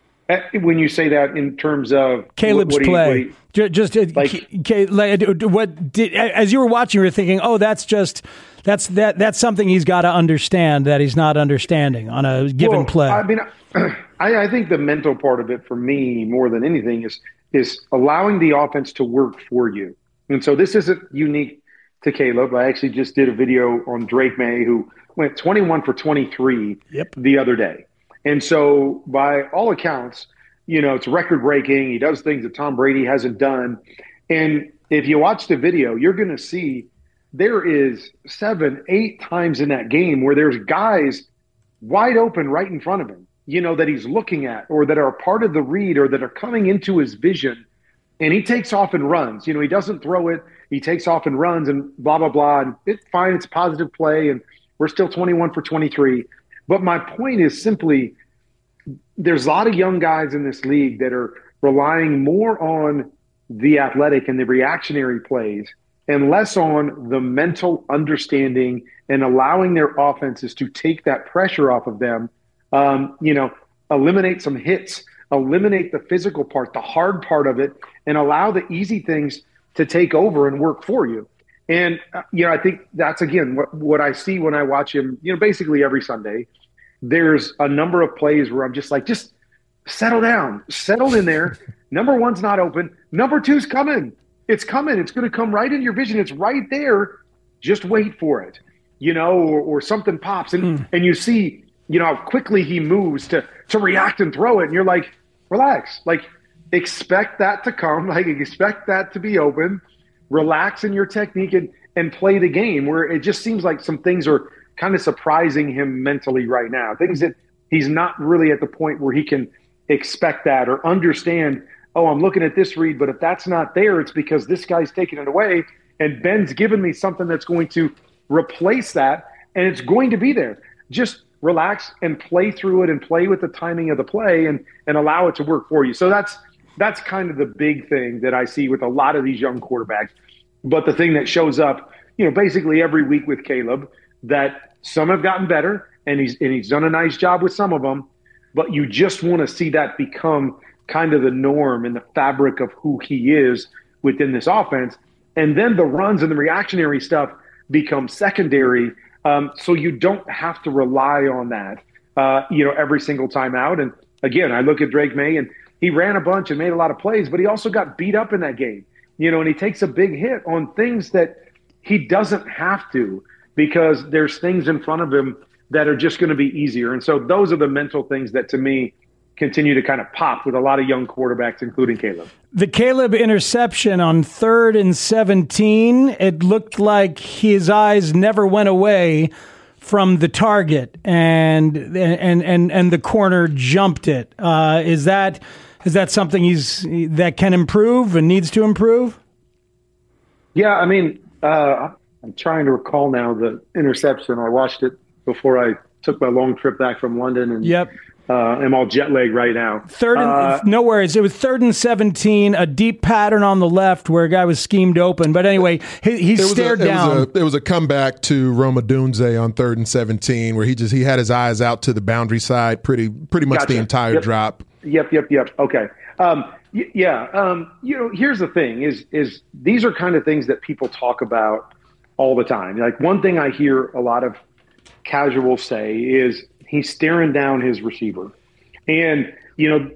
When you say that in terms of Caleb's what, what play, you, what you, just like, what did as you were watching, you were thinking, oh, that's just that's that that's something he's got to understand that he's not understanding on a given well, play. I mean, I, I think the mental part of it for me, more than anything, is is allowing the offense to work for you. And so this isn't unique to Caleb. I actually just did a video on Drake May, who went twenty-one for twenty-three yep. the other day. And so by all accounts, you know, it's record breaking. He does things that Tom Brady hasn't done. And if you watch the video, you're going to see there is seven, eight times in that game where there's guys wide open right in front of him, you know, that he's looking at, or that are part of the read, or that are coming into his vision. And he takes off and runs. You know, he doesn't throw it. He takes off and runs and blah, blah, blah. And it's fine. It's a positive play. And we're still twenty-one for twenty-three. But my point is simply, there's a lot of young guys in this league that are relying more on the athletic and the reactionary plays and less on the mental understanding and allowing their offenses to take that pressure off of them. Um, you know, eliminate some hits, eliminate the physical part, the hard part of it, and allow the easy things to take over and work for you. And, uh, you know, I think that's, again, what, what I see when I watch him, you know, basically every Sunday. There's a number of plays where I'm just like, just settle down, settle in there. Number one's not open. Number two's coming. It's coming. It's going to come right in your vision. It's right there. Just wait for it, you know, or, or something pops. And, mm. and you see, you know, how quickly he moves to, to react and throw it. And you're like, relax, like expect that to come, like expect that to be open, relax in your technique and, and play the game, where it just seems like some things are kind of surprising him mentally right now. Things that he's not really at the point where he can expect that or understand, oh, I'm looking at this read, but if that's not there, it's because this guy's taking it away and Ben's given me something that's going to replace that, and it's going to be there. Just relax and play through it and play with the timing of the play and, and allow it to work for you. So that's that's kind of the big thing that I see with a lot of these young quarterbacks. But the thing that shows up, you know, basically every week with Caleb, that some have gotten better, and he's and he's done a nice job with some of them, but you just want to see that become kind of the norm and the fabric of who he is within this offense. And then the runs and the reactionary stuff become secondary, um, so you don't have to rely on that, uh, you know, every single time out. And again, I look at Drake May, and he ran a bunch and made a lot of plays, but he also got beat up in that game. You know, and he takes a big hit on things that he doesn't have to because there's things in front of him that are just going to be easier. And so those are the mental things that, to me, continue to kind of pop with a lot of young quarterbacks, including Caleb. The Caleb interception on third and seventeen, it looked like his eyes never went away from the target, and and and and the corner jumped it. Uh, is that is that something he's that can improve and needs to improve? Yeah, I mean, uh, I'm trying to recall now the interception. I watched it before I took my long trip back from London, and yep. uh, I'm all jet lagged right now. Third and uh, no worries. It was third and seventeen, a deep pattern on the left where a guy was schemed open. But anyway, he, he stared a, down. It was, a, it was a comeback to Roma Dunze on third and seventeen, where he just he had his eyes out to the boundary side, pretty pretty much gotcha. the entire yep. drop. Yep, yep, yep. Okay. Um, y- yeah. Um, you know, here's the thing: is is these are kind of things that people talk about all the time. Like, one thing I hear a lot of casuals say is he's staring down his receiver. And, you know,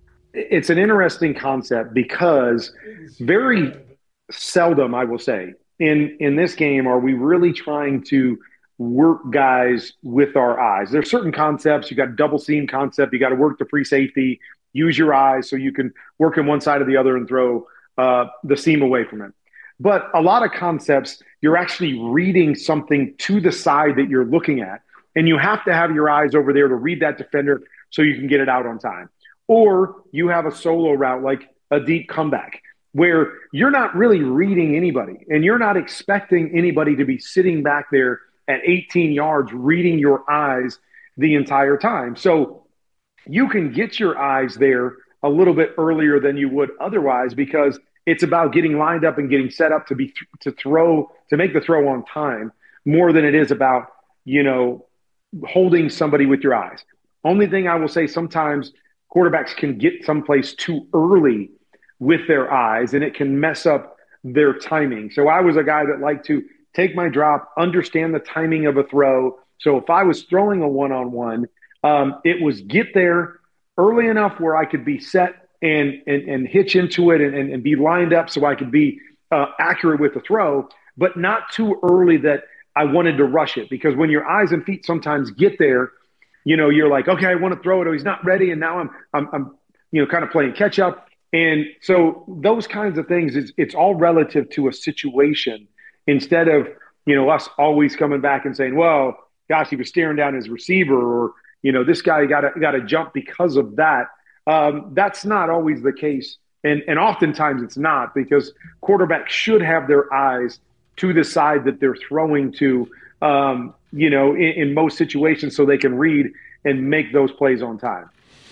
it's an interesting concept because very seldom, I will say, in, in this game are we really trying to work guys with our eyes. There's certain concepts. You got double seam concept. You got to work the free safety, use your eyes so you can work in one side or the other and throw uh, the seam away from it. But a lot of concepts, you're actually reading something to the side that you're looking at, and you have to have your eyes over there to read that defender so you can get it out on time. Or you have a solo route like a deep comeback where you're not really reading anybody, and you're not expecting anybody to be sitting back there at eighteen yards reading your eyes the entire time. So you can get your eyes there a little bit earlier than you would otherwise because it's about getting lined up and getting set up to be to throw to make the throw on time more than it is about, you know, holding somebody with your eyes. Only thing I will say, sometimes quarterbacks can get someplace too early with their eyes and it can mess up their timing. So I was a guy that liked to take my drop, understand the timing of a throw. So if I was throwing a one-on-one, um, it was get there early enough where I could be set and and, and hitch into it and, and, and be lined up so I could be uh, accurate with the throw, but not too early that I wanted to rush it. Because when your eyes and feet sometimes get there, you know, you're like, okay, I want to throw it. Oh, he's not ready. And now I'm, I'm, I'm you know, kind of playing catch up. And so those kinds of things, it's, it's all relative to a situation instead of, you know, us always coming back and saying, well, gosh, he was staring down his receiver, or, you know, this guy got to, got to jump because of that. Um, that's not always the case. And, and oftentimes it's not, because quarterbacks should have their eyes to the side that they're throwing to, um, you know, in, in most situations so they can read and make those plays on time.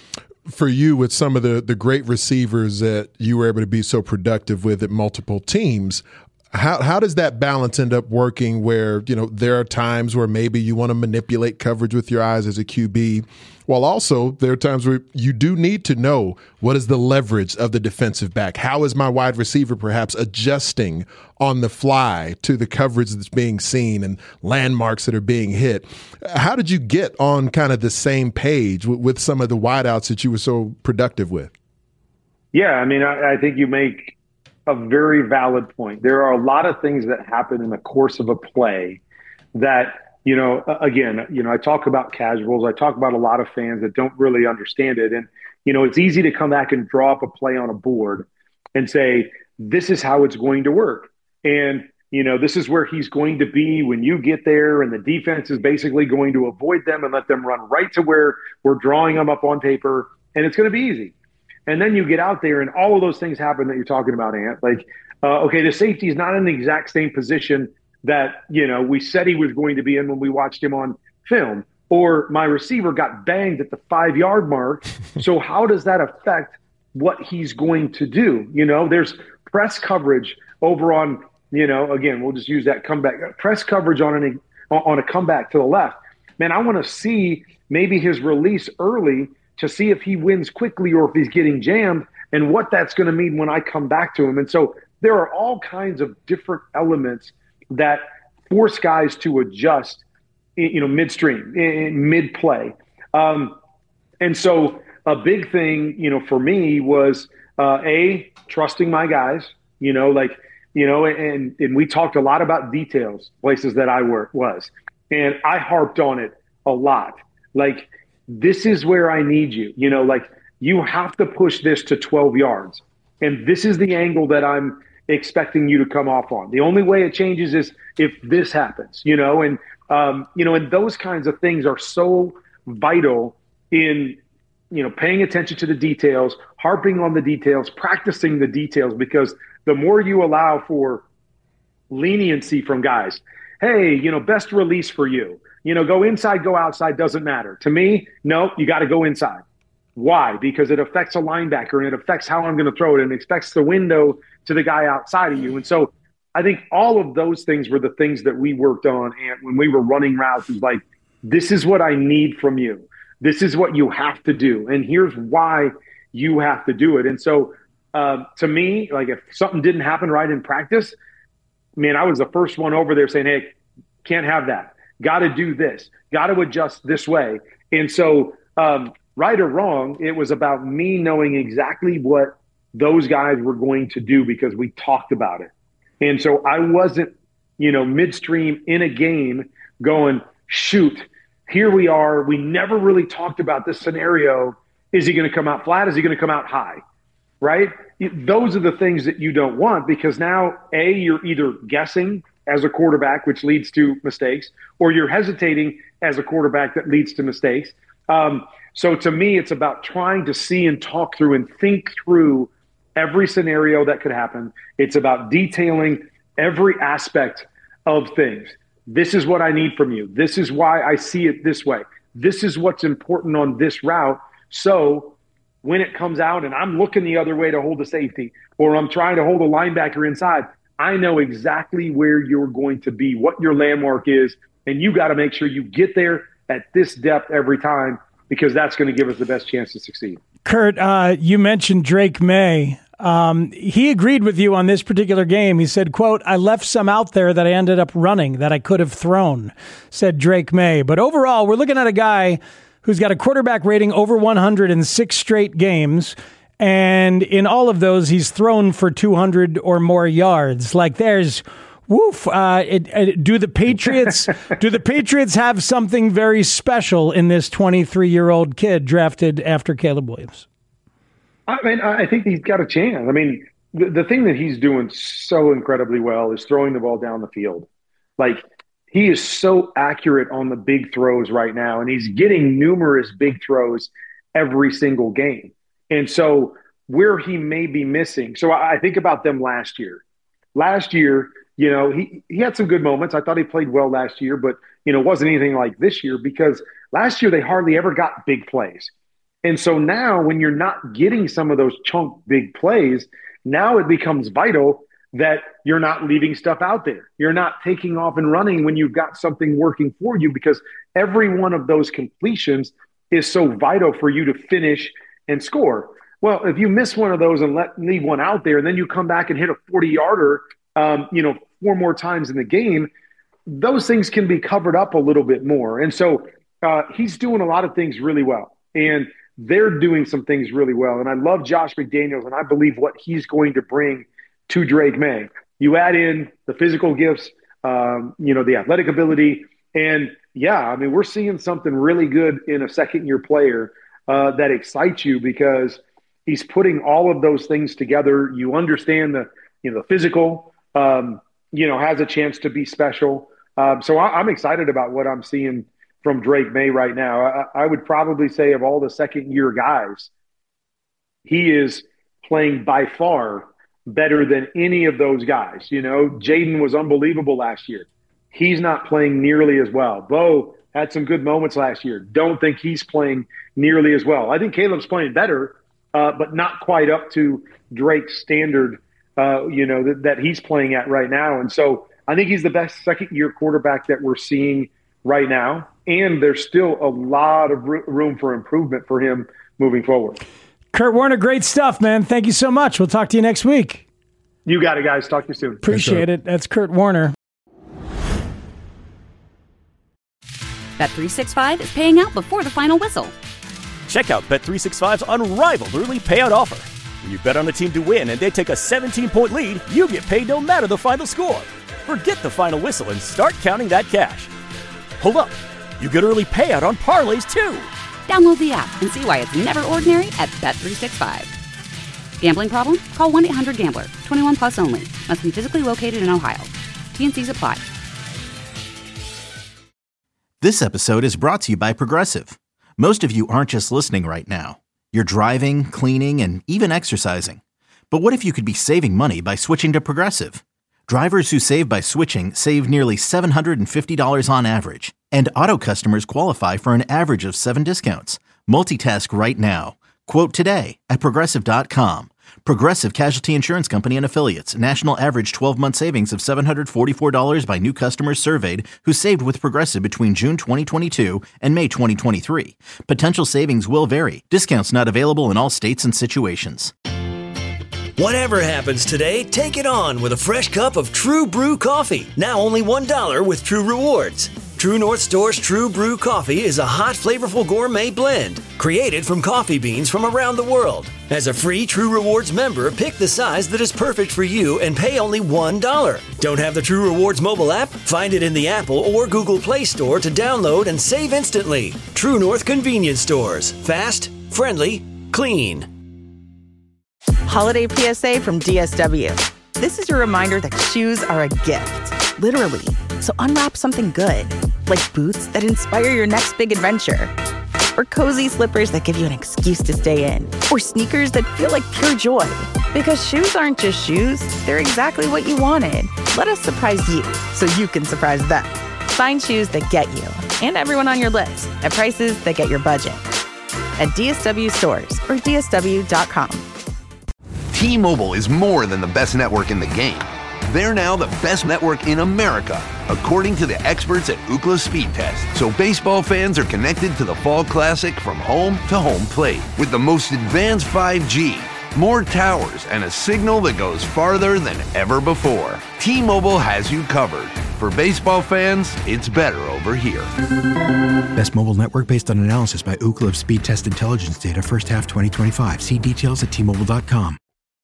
For you, with some of the, the great receivers that you were able to be so productive with at multiple teams, how how does that balance end up working where, you know, there are times where maybe you want to manipulate coverage with your eyes as a Q B, while also there are times where you do need to know what is the leverage of the defensive back? How is my wide receiver perhaps adjusting on the fly to the coverage that's being seen and landmarks that are being hit? How did you get on kind of the same page with, with some of the wideouts that you were so productive with? Yeah, I mean, I, I think you make a very valid point. There are a lot of things that happen in the course of a play that, you know, again, you know, I talk about casuals. I talk about a lot of fans that don't really understand it. And, you know, it's easy to come back and draw up a play on a board and say, this is how it's going to work. And, you know, this is where he's going to be when you get there. And the defense is basically going to avoid them and let them run right to where we're drawing them up on paper. And it's going to be easy. And then you get out there and all of those things happen that you're talking about, Ant. Like, uh, okay, the safety is not in the exact same position that, you know, we said he was going to be in when we watched him on film. Or my receiver got banged at the five-yard mark. So how does that affect what he's going to do? You know, there's press coverage over on, you know, again, we'll just use that comeback. Press coverage on, an, on a comeback to the left. Man, I want to see maybe his release early to see if he wins quickly or if he's getting jammed and what that's going to mean when I come back to him. And so there are all kinds of different elements that force guys to adjust, you know, midstream, mid-play. Um, and so a big thing, you know, for me was uh, a trusting my guys. You know, like you know, and and we talked a lot about details, places that I work was, and I harped on it a lot. Like, this is where I need you. You know, like you have to push this to twelve yards, and this is the angle that I'm expecting you to come off on. The only way it changes is if this happens. You know, and um, you know, and those kinds of things are so vital in, you know, paying attention to the details, harping on the details, practicing the details, because the more you allow for leniency from guys, hey, you know, best release for you, you know, go inside, go outside, doesn't matter. To me, no, you got to go inside. Why? Because it affects a linebacker and it affects how I'm going to throw it and it affects the window to the guy outside of you. And so I think all of those things were the things that we worked on. And when we were running routes, it was like, this is what I need from you. This is what you have to do. And here's why you have to do it. And so uh, to me, like if something didn't happen right in practice, man, I was the first one over there saying, hey, can't have that. Got to do this. Got to adjust this way. And so um, right or wrong, it was about me knowing exactly what those guys were going to do because we talked about it. And so I wasn't, you know, midstream in a game going, shoot, here we are. We never really talked about this scenario. Is he going to come out flat? Is he going to come out high? Right? Those are the things that you don't want, because now, A, you're either guessing as a quarterback, which leads to mistakes, or you're hesitating as a quarterback that leads to mistakes. Um, so to me, it's about trying to see and talk through and think through every scenario that could happen. It's about detailing every aspect of things. This is what I need from you. This is why I see it this way. This is what's important on this route. So when it comes out and I'm looking the other way to hold a safety, or I'm trying to hold a linebacker inside, I know exactly where you're going to be, what your landmark is, and you got to make sure you get there at this depth every time, because that's going to give us the best chance to succeed. Kurt, uh, you mentioned Drake May. Um, he agreed with you on this particular game. He said, quote, I left some out there that I ended up running that I could have thrown, said Drake May. But overall, we're looking at a guy who's got a quarterback rating over one hundred in six straight games. And in all of those, he's thrown for two hundred or more yards. Like there's, woof. Uh, it, it, do the Patriots, do the Patriots have something very special in this twenty-three-year-old kid drafted after Caleb Williams? I mean, I think he's got a chance. I mean, the, the thing that he's doing so incredibly well is throwing the ball down the field. Like, he is so accurate on the big throws right now, and he's getting numerous big throws every single game. And so where he may be missing, so I, I think about them last year. Last year, you know, he, he had some good moments. I thought he played well last year, but, you know, it wasn't anything like this year, because last year they hardly ever got big plays. And so now when you're not getting some of those chunk big plays, now it becomes vital that you're not leaving stuff out there. You're not taking off and running when you've got something working for you, because every one of those completions is so vital for you to finish and score. Well, if you miss one of those and let leave one out there, and then you come back and hit a forty-yarder, um, you know, four more times in the game, those things can be covered up a little bit more. And so uh, he's doing a lot of things really well. And they're doing some things really well. And I love Josh McDaniels, and I believe what he's going to bring to Drake May. You add in the physical gifts, um, you know, the athletic ability. And, yeah, I mean, we're seeing something really good in a second-year player uh, that excites you, because he's putting all of those things together. You understand the, you know, the physical, um, you know, has a chance to be special. Um, so I, I'm excited about what I'm seeing from Drake May right now. I, I would probably say of all the second-year guys, he is playing by far better than any of those guys. You know, Jaden was unbelievable last year. He's not playing nearly as well. Bo had some good moments last year. Don't think he's playing nearly as well. I think Caleb's playing better, uh, but not quite up to Drake's standard, uh, you know, that, that he's playing at right now. And so I think he's the best second-year quarterback that we're seeing right now. And there's still a lot of room for improvement for him moving forward. Kurt Warner, great stuff, man. Thank you so much. We'll talk to you next week. You got it, guys. Talk to you soon. Appreciate it. That's Kurt Warner. Bet three sixty-five is paying out before the final whistle. Check out Bet three sixty-five's unrivaled early payout offer. When you bet on a team to win and they take a seventeen-point lead, you get paid no matter the final score. Forget the final whistle and start counting that cash. Hold up. You get early payout on parlays, too. Download the app and see why it's never ordinary at Bet three sixty-five. Gambling problem? Call one eight hundred gambler. twenty-one plus only. Must be physically located in Ohio. T and C's apply. This episode is brought to you by Progressive. Most of you aren't just listening right now. You're driving, cleaning, and even exercising. But what if you could be saving money by switching to Progressive? Drivers who save by switching save nearly seven hundred fifty dollars on average. And auto customers qualify for an average of seven discounts. Multitask right now. Quote today at Progressive dot com. Progressive Casualty Insurance Company and Affiliates. National average twelve-month savings of seven hundred forty-four dollars by new customers surveyed who saved with Progressive between June twenty twenty-two and May twenty twenty-three. Potential savings will vary. Discounts not available in all states and situations. Whatever happens today, take it on with a fresh cup of True Brew coffee. Now only one dollar with True Rewards. True North Store's True Brew coffee is a hot, flavorful gourmet blend created from coffee beans from around the world. As a free True Rewards member, pick the size that is perfect for you and pay only one dollar. Don't have the True Rewards mobile app? Find it in the Apple or Google Play Store to download and save instantly. True North Convenience Stores. Fast, friendly, clean. Holiday P S A from D S W. This is your reminder that shoes are a gift, literally. So unwrap something good, like boots that inspire your next big adventure, or cozy slippers that give you an excuse to stay in, or sneakers that feel like pure joy. Because shoes aren't just shoes, they're exactly what you wanted. Let us surprise you so you can surprise them. Find shoes that get you and everyone on your list at prices that get your budget. At D S W stores or D S W dot com. T-Mobile is more than the best network in the game. They're now the best network in America, according to the experts at Ookla Speed Test. So baseball fans are connected to the Fall Classic from home to home plate with the most advanced five G, more towers, and a signal that goes farther than ever before. T-Mobile has you covered. For baseball fans, it's better over here. Best mobile network based on analysis by Ookla Speed Test Intelligence data first half twenty twenty-five. See details at T Mobile dot com.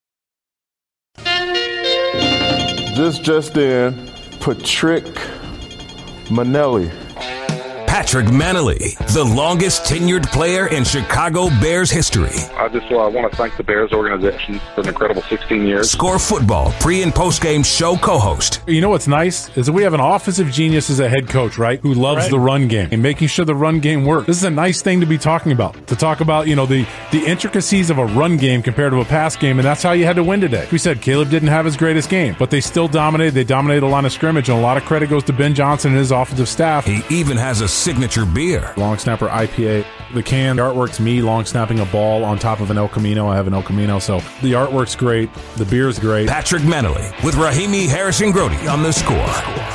This just in, Patrick Manelli. Patrick Manley, the longest tenured player in Chicago Bears history. I just uh, want to thank the Bears organization for an incredible sixteen years. Score Football pre- and post-game show co-host. You know what's nice is that we have an offensive genius as a head coach, right, who loves right. the run game and making sure the run game works. This is a nice thing to be talking about, to talk about, you know, the, the intricacies of a run game compared to a pass game, and that's how you had to win today. We said Caleb didn't have his greatest game, but they still dominated. They dominated the line of scrimmage, and a lot of credit goes to Ben Johnson and his offensive staff. He even has a signature beer. Long Snapper I P A. The can, the artwork's me long snapping a ball on top of an El Camino. I have an El Camino, so the artwork's great. The beer's great. Patrick Manley with Rahimi Harrison-Grody on The Score.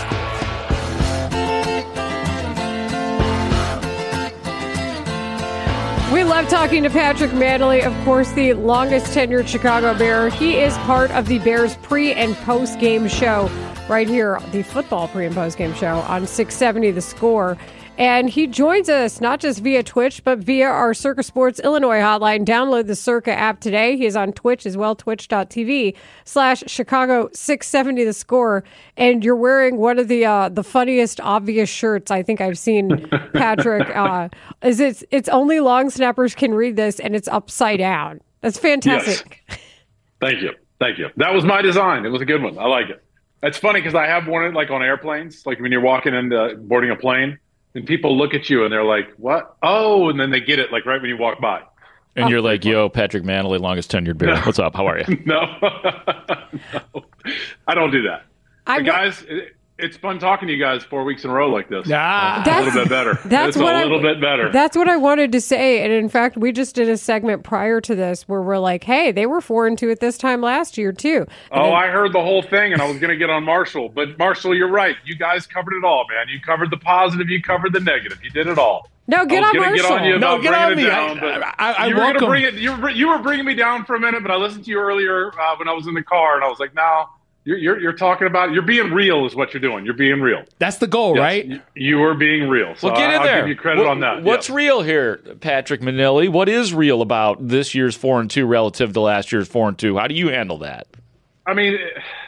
We love talking to Patrick Manley, of course, the longest tenured Chicago Bear. He is part of the Bears pre- and post-game show right here, the football pre- and post-game show on six seventy The Score. And he joins us not just via Twitch, but via our Circa Sports Illinois hotline. Download the Circa app today. He is on Twitch as well, twitch.tv slash Chicago 670 The Score. And you're wearing one of the uh, the funniest obvious shirts I think I've seen, Patrick. uh, is it's, it's only long snappers can read this, and it's upside down. That's fantastic. Yes. Thank you. Thank you. That was my design. It was a good one. I like it. It's funny because I have worn it like on airplanes, like when you're walking into boarding a plane. And people look at you and they're like, what? Oh, and then they get it like right when you walk by. And oh. you're like, yo, Patrick Manley, longest tenured bear. No. What's up? How are you? no. no. I don't do that. I, guys, it, it's fun talking to you guys four weeks in a row like this. Yeah, it's a little bit better. That's it's what a little I, bit better. That's what I wanted to say. And in fact, we just did a segment prior to this where we're like, hey, they were four and two at this time last year too. And oh, then, I heard the whole thing and I was going to get on Marshall. But Marshall, you're right. You guys covered it all, man. You covered the positive. You covered the negative. You did it all. No, get on Marshall. Get on you no, get on me. Down, I, I, I you were welcome. Bring it, you, were, you were bringing me down for a minute, but I listened to you earlier uh, when I was in the car, and I was like, no. You're, you're you're talking about you're being real is what you're doing. You're being real. That's the goal, yes, right? You, you are being real. So well, get in I'll there. give you credit what, on that. What's yes. real here, Patrick Manili? What is real about this year's four and two relative to last year's four and two? How do you handle that? I mean,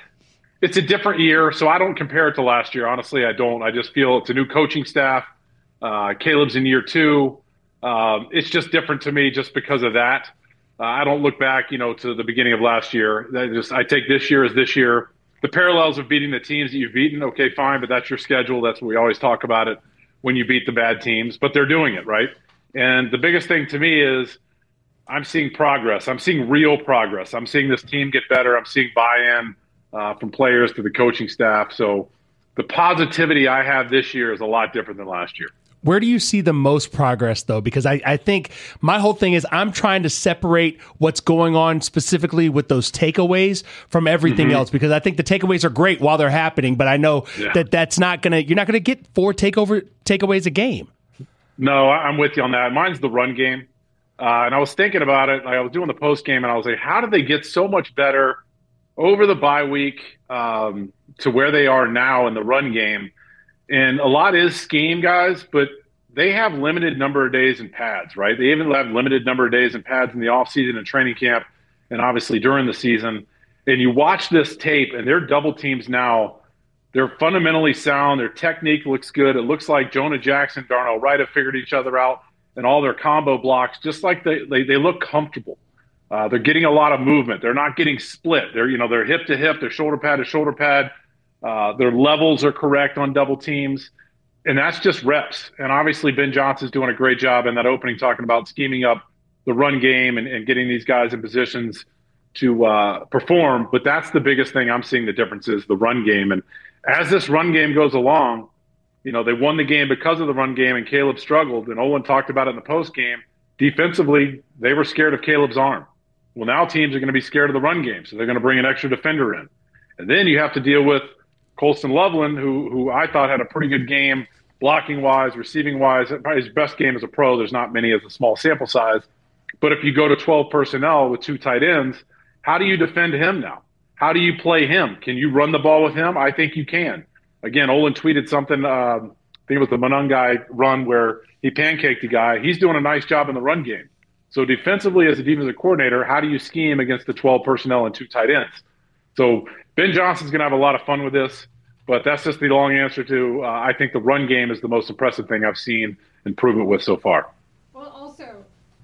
it's a different year, so I don't compare it to last year. Honestly, I don't. I just feel it's a new coaching staff. Uh, Caleb's in year two. Um, it's just different to me just because of that. Uh, I don't look back, you know, to the beginning of last year. I just I take this year as this year. The parallels of beating the teams that you've beaten, okay, fine, but that's your schedule. That's what we always talk about it when you beat the bad teams. But they're doing it, right? And the biggest thing to me is I'm seeing progress. I'm seeing real progress. I'm seeing this team get better. I'm seeing buy-in uh, from players to the coaching staff. So the positivity I have this year is a lot different than last year. Where do you see the most progress, though? Because I, I think my whole thing is I'm trying to separate what's going on specifically with those takeaways from everything mm-hmm. else, because I think the takeaways are great while they're happening, but I know yeah. that that's not going to, you're not going to get four takeover takeaways a game. No, I'm with you on that. Mine's the run game. Uh, and I was thinking about it. Like I was doing the post game and I was like, how did they get so much better over the bye week um, to where they are now in the run game? And a lot is scheme, guys, but they have limited number of days in pads, right? They even have limited number of days in pads in the offseason and training camp and obviously during the season. And you watch this tape, and their double teams now, they're fundamentally sound. Their technique looks good. It looks like Jonah Jackson, Darnell Wright have figured each other out, and all their combo blocks, just like they, they, they look comfortable. Uh, they're getting a lot of movement. They're not getting split. They're, you know, they're hip to hip, they're shoulder pad to shoulder pad. Uh, their levels are correct on double teams, and that's just reps. And obviously Ben Johnson's doing a great job in that opening talking about scheming up the run game and, and getting these guys in positions to uh, perform. But that's the biggest thing I'm seeing the difference is the run game. And as this run game goes along, you know, they won the game because of the run game, and Caleb struggled. And Olin talked about it in the post game. Defensively, they were scared of Caleb's arm. Well, now teams are going to be scared of the run game, so they're going to bring an extra defender in. And then you have to deal with Colston Loveland, who who I thought had a pretty good game, blocking-wise, receiving-wise. Probably his best game as a pro. There's not many as a small sample size. But if you go to twelve personnel with two tight ends, how do you defend him now? How do you play him? Can you run the ball with him? I think you can. Again, Olin tweeted something, uh, I think it was the Monungai run where he pancaked a guy. He's doing a nice job in the run game. So defensively, as a defensive coordinator, how do you scheme against the twelve personnel and two tight ends? So Ben Johnson's going to have a lot of fun with this, but that's just the long answer to uh, I think the run game is the most impressive thing I've seen improvement with so far. Well, also,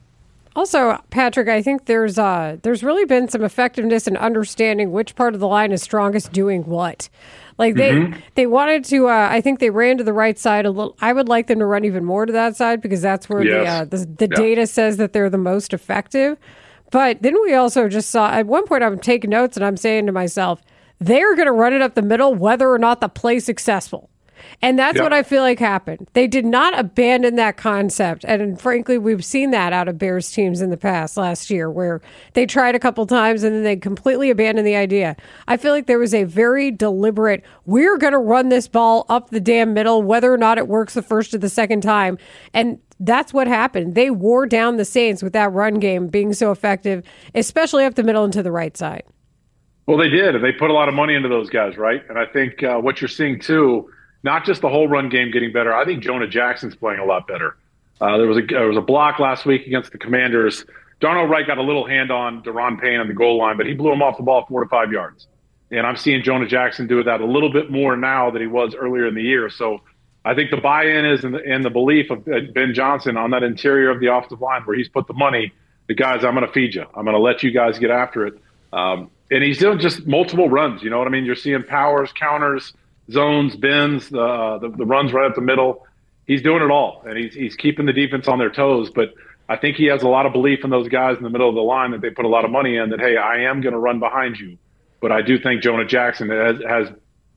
also Patrick, I think there's uh, there's really been some effectiveness in understanding which part of the line is strongest doing what. Like they mm-hmm. they wanted to, uh, I think they ran to the right side a little. I would like them to run even more to that side because that's where yes. the uh, the, the yeah. data says that they're the most effective. But then we also just saw, at one point I'm taking notes and I'm saying to myself, they're going to run it up the middle whether or not the play's successful. And that's yep. what I feel like happened. They did not abandon that concept. And frankly, we've seen that out of Bears teams in the past last year where they tried a couple times and then they completely abandoned the idea. I feel like there was a very deliberate, we're going to run this ball up the damn middle, whether or not it works the first or the second time. And that's what happened. They wore down the Saints with that run game being so effective, especially up the middle and to the right side. Well, they did. And they put a lot of money into those guys, right? And I think uh, what you're seeing, too, not just the whole run game getting better. I think Jonah Jackson's playing a lot better. Uh, there was a there was a block last week against the Commanders. Darnell Wright got a little hand on Deron Payne on the goal line, but he blew him off the ball four to five yards. And I'm seeing Jonah Jackson do that a little bit more now than he was earlier in the year. So I think the buy-in is in the, in the belief of Ben Johnson on that interior of the offensive line where he's put the money. The guys, I'm going to feed you. I'm going to let you guys get after it. Um, and he's doing just multiple runs. You know what I mean? You're seeing powers, counters, zones, bends, uh, the, the runs right up the middle. He's doing it all, and he's he's keeping the defense on their toes. But I think he has a lot of belief in those guys in the middle of the line that they put a lot of money in that, hey, I am going to run behind you. But I do think Jonah Jackson has, has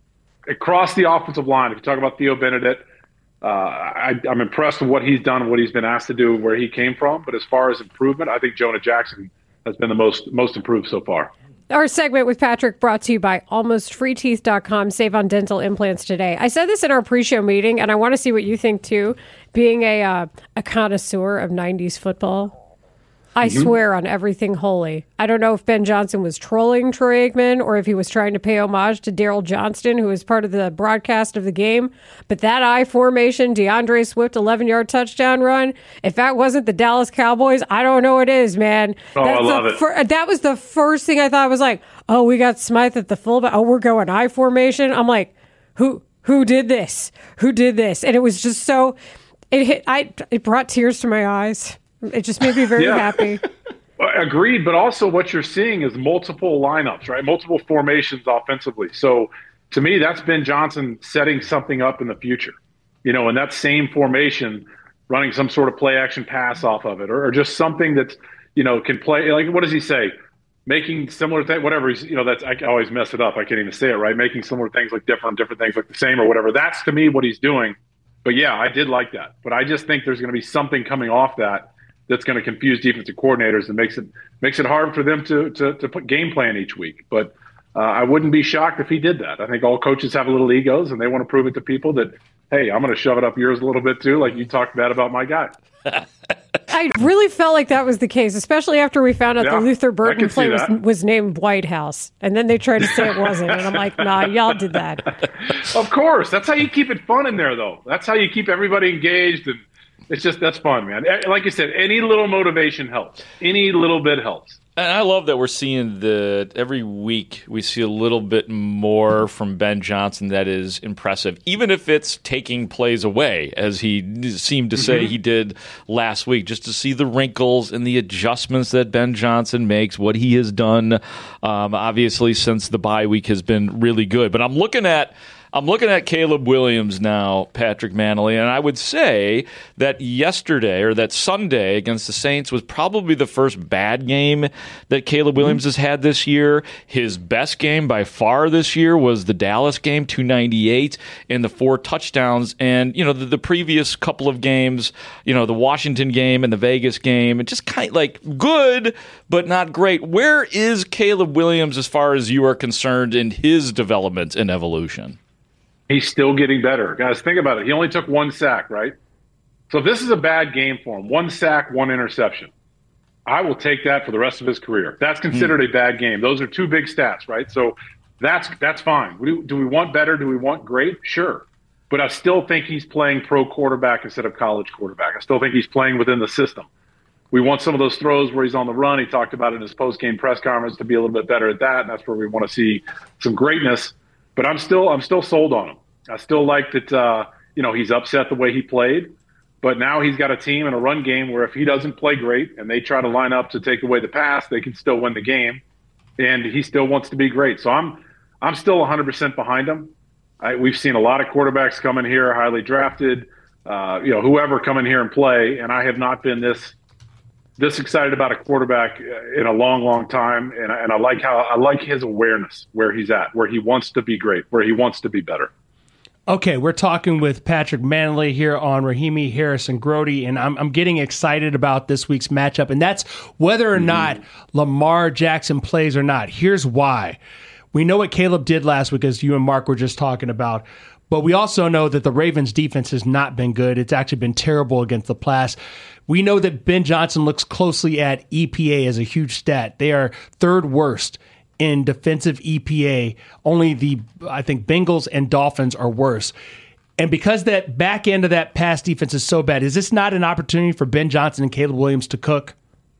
across the offensive line, if you talk about Theo Benedict, uh, I, I'm impressed with what he's done, what he's been asked to do, where he came from. But as far as improvement, I think Jonah Jackson has been the most most improved so far. Our segment with Patrick brought to you by almost free teeth dot com. Save on dental implants today. I said this in our pre-show meeting, and I want to see what you think, too, being a uh, a connoisseur of nineties football. I Mm-hmm. swear on everything holy. I don't know if Ben Johnson was trolling Troy Aikman or if he was trying to pay homage to Daryl Johnston, who was part of the broadcast of the game. But that I formation, DeAndre Swift eleven-yard touchdown run, if that wasn't the Dallas Cowboys, I don't know what it is, man. Oh, That's I love the it. fir- that was the first thing I thought. I was like, oh, we got Smythe at the fullback. Oh, we're going I formation. I'm like, who who did this? Who did this? And it was just so, it hit, I, it brought tears to my eyes. It just made me very Yeah. happy. Agreed, but also what you're seeing is multiple lineups, right? Multiple formations offensively. So to me, that's Ben Johnson setting something up in the future. You know, in that same formation, running some sort of play action pass off of it, or, or just something that's, you know, can play. Like, what does he say? Making similar things, whatever. He's, you know, that's, I always mess it up. I can't even say it right. Making similar things like different, different things like the same or whatever. That's to me what he's doing. But yeah, I did like that. But I just think there's going to be something coming off that that's going to confuse defensive coordinators and makes it makes it hard for them to to, to put game plan each week. But uh, I wouldn't be shocked if he did that. I think all coaches have a little egos and they want to prove it to people that, hey, I'm going to shove it up yours a little bit too, like you talked bad about my guy. I really felt like that was the case, especially after we found out Yeah, the Luther I Burton can see play was, that. was named White House. And then they tried to say it wasn't. And I'm like, nah, y'all did that. Of course. That's how you keep it fun in there, though. That's how you keep everybody engaged. And it's just, that's fun, man. Like you said, any little motivation helps. Any little bit helps. And I love that we're seeing the every week we see a little bit more from Ben Johnson that is impressive, even if it's taking plays away, as he seemed to say Mhm. he did last week, just to see the wrinkles and the adjustments that Ben Johnson makes, what he has done, um, obviously since the bye week has been really good. But I'm looking at I'm looking at Caleb Williams now, Patrick Manley, and I would say that yesterday or that Sunday against the Saints was probably the first bad game that Caleb Williams has had this year. His best game by far this year was the Dallas game, two ninety-eight, and the four touchdowns. And, you know, the, the previous couple of games, you know, the Washington game and the Vegas game, just kind of like good, but not great. Where is Caleb Williams as far as you are concerned in his development and evolution? He's still getting better. Guys, think about it. He only took one sack, right? So if this is a bad game for him, one sack, one interception, I will take that for the rest of his career. That's considered a bad game. Those are two big stats, right? So that's that's fine. Do, do we want better? Do we want great? Sure. But I still think he's playing pro quarterback instead of college quarterback. I still think he's playing within the system. We want some of those throws where he's on the run. He talked about it in his post-game press conference to be a little bit better at that, and that's where we want to see some greatness. But I'm still I'm still sold on him. I still like that, uh, you know, he's upset the way he played. But now he's got a team and a run game where if he doesn't play great and they try to line up to take away the pass, they can still win the game. And he still wants to be great. So I'm I'm still one hundred percent behind him. I, we've seen a lot of quarterbacks come in here, highly drafted, uh, you know, whoever come in here and play. And I have not been this this excited about a quarterback in a long, long time. And I, and I like how I like his awareness where he's at, where he wants to be great, where he wants to be better. Okay, we're talking with Patrick Manley here on Rahimi Harrison Grody, and I'm, I'm getting excited about this week's matchup, and that's whether or mm-hmm. not Lamar Jackson plays or not. Here's why. We know what Caleb did last week, as you and Mark were just talking about, but we also know that the Ravens' defense has not been good. It's actually been terrible against the pass. We know that Ben Johnson looks closely at E P A as a huge stat. They are third worst in defensive E P A. Only the, I think, Bengals and Dolphins are worse. And because that back end of that pass defense is so bad, is this not an opportunity for Ben Johnson and Caleb Williams to cook?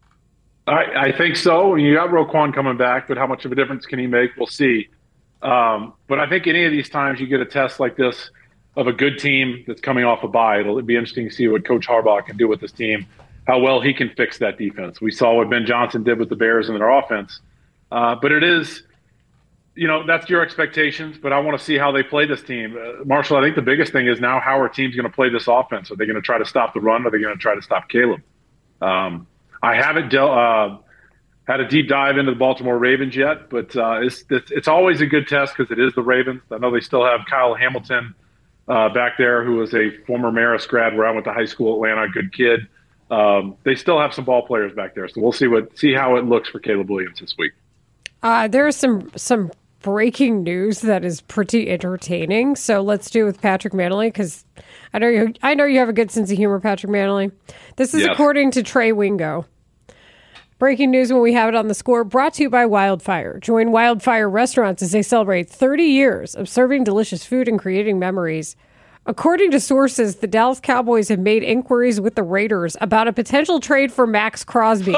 I, I think so. You got Roquan coming back, but how much of a difference can he make? We'll see. Um, but I think any of these times you get a test like this of a good team that's coming off a bye, it'll be interesting to see what Coach Harbaugh can do with this team, how well he can fix that defense. We saw what Ben Johnson did with the Bears and their offense. Uh, but it is, you know, that's your expectations, but I want to see how they play this team. Uh, Marshall, I think the biggest thing is now how are teams going to play this offense? Are they going to try to stop the run? Or are they going to try to stop Caleb? Um, I haven't del- uh, had a deep dive into the Baltimore Ravens yet, but uh, it's, it's it's always a good test because it is the Ravens. I know they still have Kyle Hamilton uh, back there, who was a former Marist grad where I went to high school, Atlanta, good kid. Um, they still have some ball players back there, so we'll see what see how it looks for Caleb Williams this week. Uh, there's some some breaking news that is pretty entertaining. So let's do it with Patrick Manley, because I know you I know you have a good sense of humor, Patrick Manley. This is Yes. according to Trey Wingo. Breaking news when we have it on the score, brought to you by Wildfire. Join Wildfire Restaurants as they celebrate thirty years of serving delicious food and creating memories. According to sources, the Dallas Cowboys have made inquiries with the Raiders about a potential trade for Max Crosby.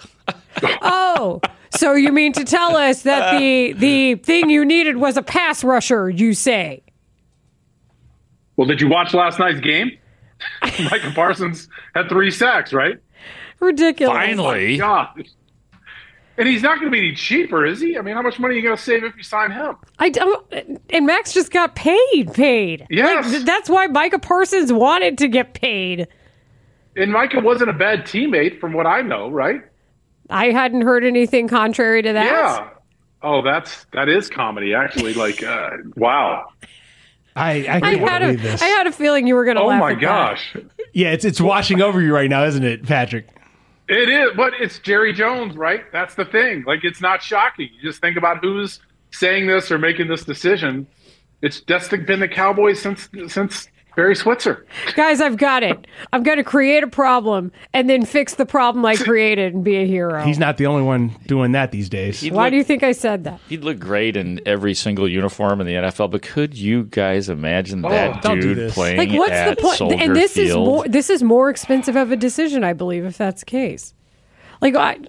Oh, so you mean to tell us that the the thing you needed was a pass rusher, you say? Well, did you watch last night's game? Micah Parsons had three sacks, right? Ridiculous. Finally. Oh, God. And he's not going to be any cheaper, is he? I mean, how much money are you going to save if you sign him? I don't. And Max just got paid, paid. Yes. Like, that's why Micah Parsons wanted to get paid. And Micah wasn't a bad teammate from what I know, right? I hadn't heard anything contrary to that. Yeah. Oh, that's that is comedy, actually. Like, uh, wow. I, I can't I had believe a, this. I had a feeling you were going to Oh laugh my at gosh. that. Yeah, it's it's washing over you right now, isn't it, Patrick? It is, but it's Jerry Jones, right? That's the thing. Like, it's not shocking. You just think about who's saying this or making this decision. It's just been the Cowboys since since Barry Switzer. Guys, I've got it. I'm going to create a problem and then fix the problem I created and be a hero. He's not the only one doing that these days. He'd Why look- do you think I said that? He'd look great in every single uniform in the N F L, but could you guys imagine Oh, that don't do dude this. playing Like, what's at the point? Soldier And this Field? is more. This is more expensive of a decision, I believe, if that's the case. Like, I,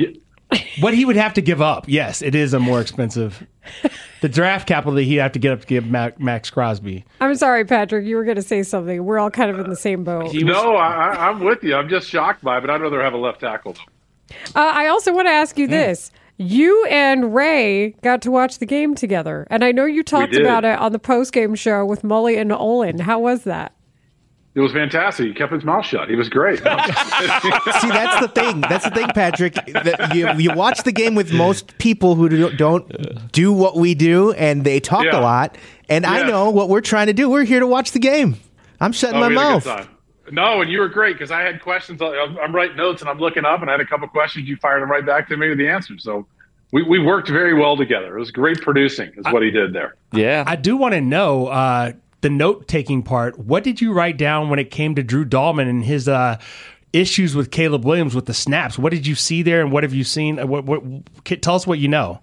What he would have to give up, yes, it is a more expensive. The draft capital that he'd have to get up to give Mac, Max Crosby. I'm sorry, Patrick. You were going to say something. We're all kind of in the same boat. no, I, I- I'm with you. I'm just shocked by it, but I'd rather have a left tackle. Uh, I also want to ask you this. You and Ray got to watch the game together, and I know you talked did. about it on the post-game show with Mully and Olin. How was that? It was fantastic. He kept his mouth shut. He was great. See, that's the thing. That's the thing, Patrick. That you, you watch the game with most people who do- don't do what we do, and they talk Yeah. a lot. And I Yes. know what we're trying to do. We're here to watch the game. I'm shutting Oh, my we had a mouth. good time. No, and you were great because I had questions. I'm I'm writing notes and I'm looking up, and I had a couple questions. You fired them right back to me with the answers. So we, we worked very well together. It was great producing, is what he did there. Yeah. I do want to know uh, the note-taking part. What did you write down when it came to Drew Dahlman and his uh, issues with Caleb Williams with the snaps? What did you see there, and what have you seen? Uh, What, what, tell us what you know.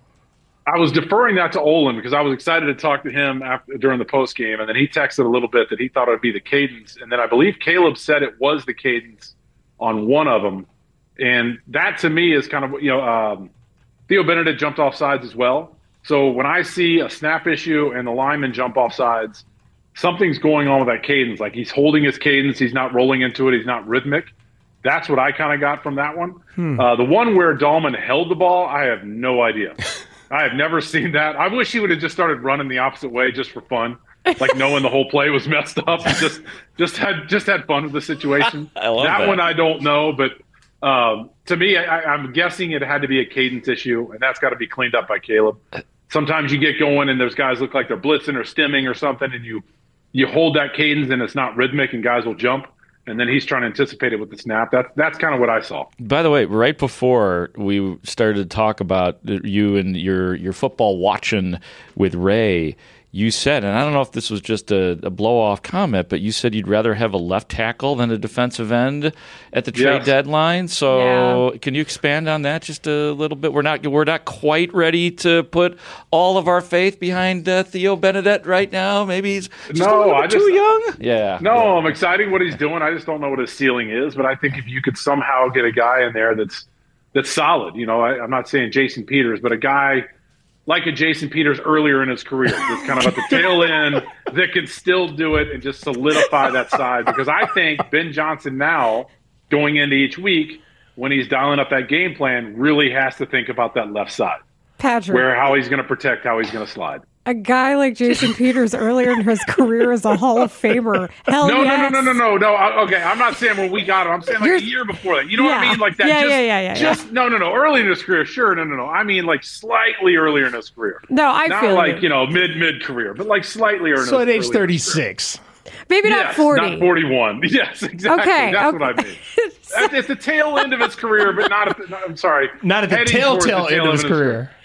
I was deferring that to Olin because I was excited to talk to him after, during the post game, and then he texted a little bit that he thought it would be the cadence, and then I believe Caleb said it was the cadence on one of them, and that to me is kind of you know um, Theo Benedict jumped off sides as well. So when I see a snap issue and the lineman jump off sides, something's going on with that cadence. Like he's holding his cadence, he's not rolling into it, he's not rhythmic. That's what I kind of got from that one. Hmm. Uh, the one where Dahlman held the ball, I have no idea. I have never seen that. I wish he would have just started running the opposite way just for fun, like knowing the whole play was messed up and just just had just had fun with the situation. I love that, that. one. I don't know, but um, to me, I, I'm guessing it had to be a cadence issue, and that's got to be cleaned up by Caleb. Sometimes you get going and those guys look like they're blitzing or stimming or something, and you you hold that cadence and it's not rhythmic, and guys will jump. And then he's trying to anticipate it with the snap. That's that's kind of what I saw. By the way, right before we started to talk about you and your, your football watching with Ray, you said, and I don't know if this was just a, a blow-off comment, but you said you'd rather have a left tackle than a defensive end at the trade Yes. deadline. So can you expand on that just a little bit? We're not we're not quite ready to put all of our faith behind uh, Theo Benedict right now. Maybe he's just a No, little I bit just- too young. Yeah. No, I'm excited what he's doing. I just don't know what his ceiling is. But I think if you could somehow get a guy in there that's that's solid, you know, I, I'm not saying Jason Peters, but a guy like a Jason Peters earlier in his career, that's kind of at the tail end that can still do it and just solidify that side. Because I think Ben Johnson now, going into each week, when he's dialing up that game plan, really has to think about that left side, Patrick, where how he's going to protect, how he's going to slide. a guy like Jason Peters earlier in his career as a Hall of Famer. Hell no, yes. no, no, no, no, no, no. I- Okay, I'm not saying when we got him. I'm saying like You're- a year before that. You know what I Yeah. mean? Like that. Yeah, just, yeah, yeah, yeah, Just no, no, no. Early in his career, sure. No, no, no. I mean like slightly earlier in his career. No, I not feel like you. you know mid mid career, but like slightly earlier. So at age earlier. thirty-six. Maybe not Yes, forty. not forty-one. Yes, exactly. Okay, That's okay. what I mean. at, at the tail end of his career, but not at the. No, I'm sorry. Not at the Heading towards telltale the tail end of his career.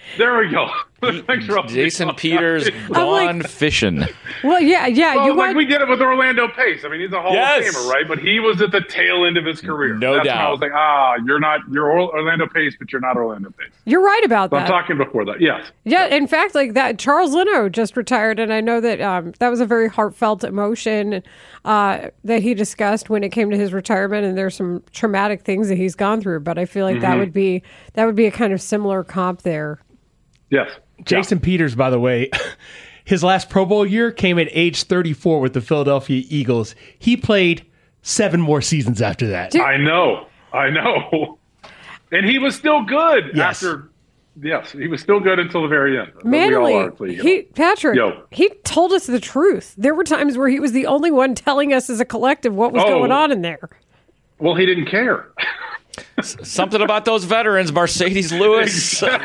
There we go. Thanks for all Jason Peters gone like, fishing. Well, yeah, yeah. Well, you like want... we did it with Orlando Pace. I mean, he's a Hall Yes. of Famer, right? But he was at the tail end of his career. No That's doubt. when I was like, ah, you're not, you're Orlando Pace, but you're not Orlando Pace. You're right about So that. I'm talking before that. Yes. Yeah, in fact, like that, Charles Leno just retired, and I know that um, that was a very heartfelt emotion uh, that he discussed when it came to his retirement. And there's some traumatic things that he's gone through, but I feel like that Mm-hmm. would be that would be a kind of similar comp there. Yes. Jason Peters, by the way, his last Pro Bowl year came at age thirty-four with the Philadelphia Eagles. He played seven more seasons after that. I know. I know. And he was still good Yes. after. Yes, he was still good until the very end. But we all Manly, are until you get he old. Patrick, Yo. he told us the truth. There were times where he was the only one telling us as a collective what was Oh. going on in there. Well, he didn't care. Something about those veterans, Mercedes Lewis. you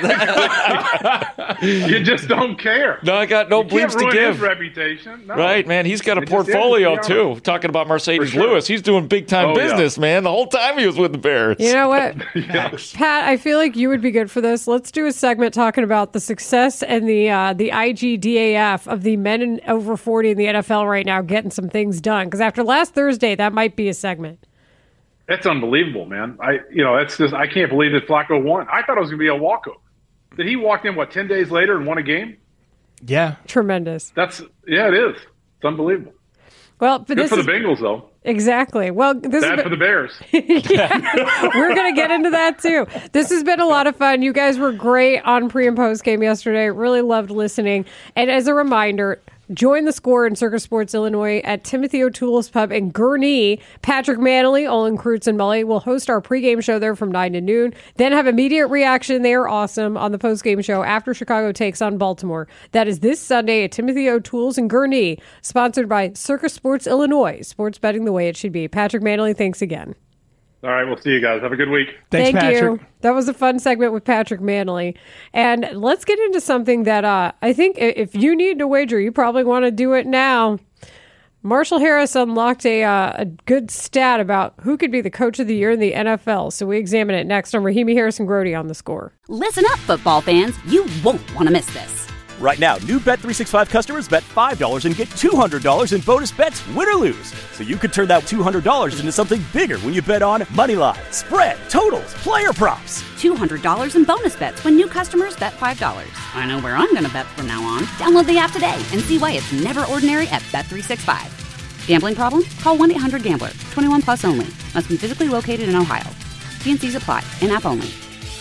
just don't care. No, I got no You can't bleeps to ruin give. his reputation. No. Right, man. He's got a It just is, portfolio, to be too. honest. Talking about Mercedes For sure. Lewis. He's doing big time Oh, yeah. business, man. The whole time he was with the Bears. You know what, Yes. Pat? I feel like you would be good for this. Let's do a segment talking about the success and the uh, the I G D A F of the men in over forty in the N F L right now, getting some things done. Because after last Thursday, that might be a segment. That's unbelievable, man. I, you know, that's just I can't believe that Flacco won. I thought it was going to be a walkover. Did he walk in what ten days later and won a game? Yeah, tremendous. That's yeah, it is. It's unbelievable. Well, but Good this for is, the Bengals, though. exactly. Well, this Bad is for the Bears. yeah, we're gonna get into that too. This has been a lot of fun. You guys were great on pre and post game yesterday. Really loved listening. And as a reminder, join the Score in Circus Sports Illinois at Timothy O'Toole's Pub in Gurnee. Patrick Manley, Olin Kreutz, and Mully will host our pregame show there from nine to noon. Then have immediate reaction. They are awesome on the postgame show after Chicago takes on Baltimore. That is this Sunday at Timothy O'Toole's in Gurnee, sponsored by Circus Sports Illinois. Sports betting the way it should be. Patrick Manley, thanks again. All right, we'll see you guys. Have a good week. Thanks, Thank Patrick. you. That was a fun segment with Patrick Manley. And let's get into something that uh, I think i- if you need to wager, you probably want to do it now. Marshall Harris unlocked a, uh, a good stat about who could be the coach of the year in the N F L. So we examine it next on Rahimi Harris and Grody on The Score. Listen up, football fans. You won't want to miss this. Right now, new Bet three sixty-five customers bet five dollars and get two hundred dollars in bonus bets, win or lose. So you could turn that two hundred dollars into something bigger when you bet on money line, spread, totals, player props. two hundred dollars in bonus bets when new customers bet five dollars. I know where I'm going to bet from now on. Download the app today and see why it's never ordinary at Bet three sixty-five. Gambling problem? Call one eight hundred gambler. twenty-one plus only. Must be physically located in Ohio. T and C's apply. In-app only.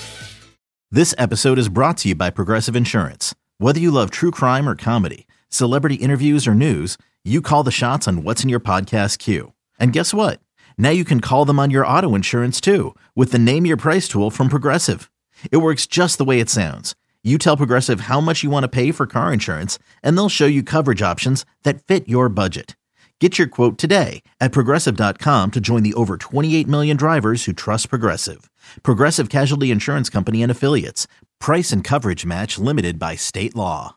This episode is brought to you by Progressive Insurance. Whether you love true crime or comedy, celebrity interviews or news, you call the shots on what's in your podcast queue. And guess what? Now you can call them on your auto insurance too with the Name Your Price tool from Progressive. It works just the way it sounds. You tell Progressive how much you want to pay for car insurance, and they'll show you coverage options that fit your budget. Get your quote today at Progressive dot com to join the over twenty-eight million drivers who trust Progressive. Progressive Casualty Insurance Company and Affiliates. Price and coverage match limited by state law.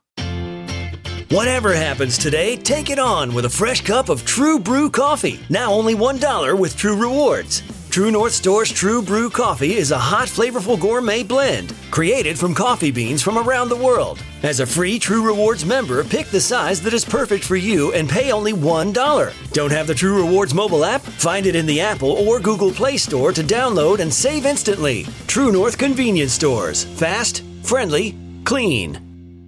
Whatever happens today, take it on with a fresh cup of True Brew coffee. Now only one dollar with True Rewards. True North Store's True Brew coffee is a hot, flavorful gourmet blend created from coffee beans from around the world. As a free True Rewards member, pick the size that is perfect for you and pay only one dollar. Don't have the True Rewards mobile app? Find it in the Apple or Google Play Store to download and save instantly. True North Convenience Stores. Fast, friendly, clean.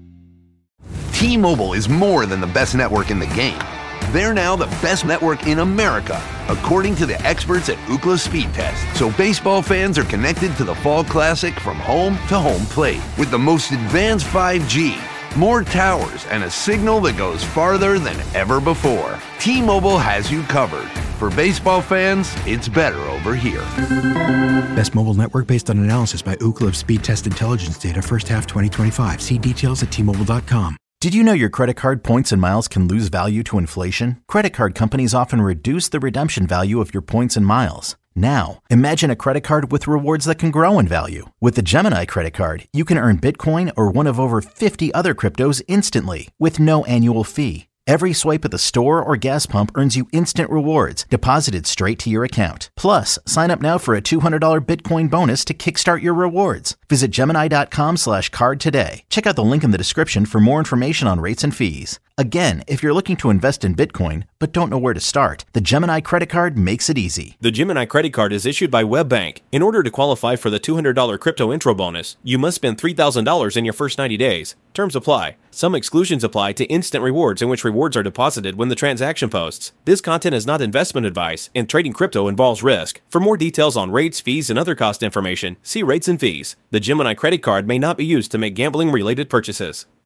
T-Mobile is more than the best network in the game. They're now the best network in America, according to the experts at Ookla Speed Test. So baseball fans are connected to the Fall Classic from home to home plate with the most advanced five G, more towers, and a signal that goes farther than ever before. T-Mobile has you covered. For baseball fans, it's better over here. Best mobile network based on analysis by Ookla of Speed Test Intelligence data first half twenty twenty-five. See details at T Mobile dot com. Did you know your credit card points and miles can lose value to inflation? Credit card companies often reduce the redemption value of your points and miles. Now, imagine a credit card with rewards that can grow in value. With the Gemini credit card, you can earn Bitcoin or one of over fifty other cryptos instantly with no annual fee. Every swipe at the store or gas pump earns you instant rewards deposited straight to your account. Plus, sign up now for a two hundred dollars Bitcoin bonus to kickstart your rewards. Visit Gemini.com slash card today. Check out the link in the description for more information on rates and fees. Again, if you're looking to invest in Bitcoin but don't know where to start, the Gemini credit card makes it easy. The Gemini credit card is issued by WebBank. In order to qualify for the two hundred dollars crypto intro bonus, you must spend three thousand dollars in your first ninety days. Terms apply. Some exclusions apply to instant rewards in which rewards are deposited when the transaction posts. This content is not investment advice, and trading crypto involves risk. For more details on rates, fees, and other cost information, see rates and fees. The Gemini credit card may not be used to make gambling-related purchases.